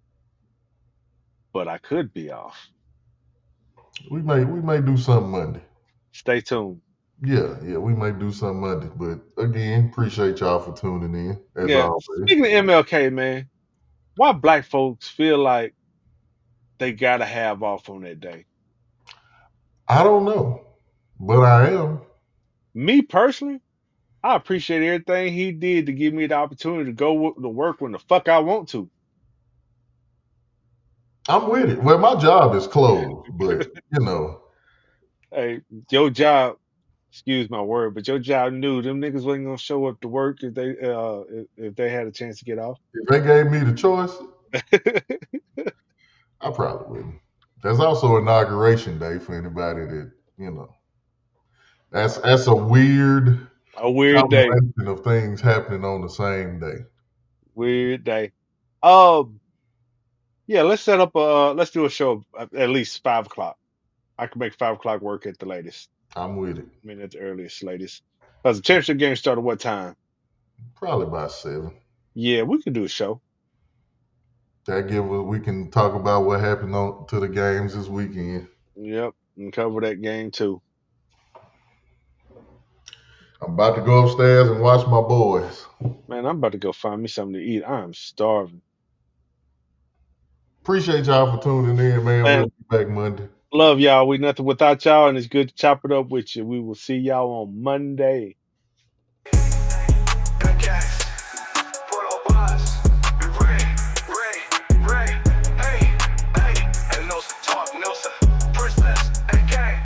but I could be off. We may we may do something Monday. Stay tuned. Yeah, yeah, we may do something Monday. But again, appreciate y'all for tuning in as Yeah, always. speaking of M L K, man, why black folks feel like they gotta have off on that day? I don't know, but I am. Me personally, I appreciate everything he did to give me the opportunity to go w- to work when the fuck I want to. I'm with it. Well, my job is closed, but you know, Hey, your job, excuse my word, but your job knew them niggas wasn't gonna show up to work if they uh if, if they had a chance to get off. if they gave me the choice, I probably wouldn't. There's also inauguration day for anybody that you know. That's that's a weird A weird day. combination of things happening on the same day. Weird day. Um, yeah, let's set up a let's do a show at at least five o'clock. I can make five o'clock work at the latest. I'm with it. I mean at the earliest latest. Because the championship game started what time? Probably by seven. Yeah, we can do a show. That give us we can talk about what happened on to the games this weekend. Yep, and cover that game too. I'm about to go upstairs and watch my boys. Man, I'm about to go find me something to eat. I'm starving. Appreciate y'all for tuning in, man. We'll Man, be back Monday. love y'all. We nothing without y'all, and it's good to chop it up with you. We will see y'all on Monday.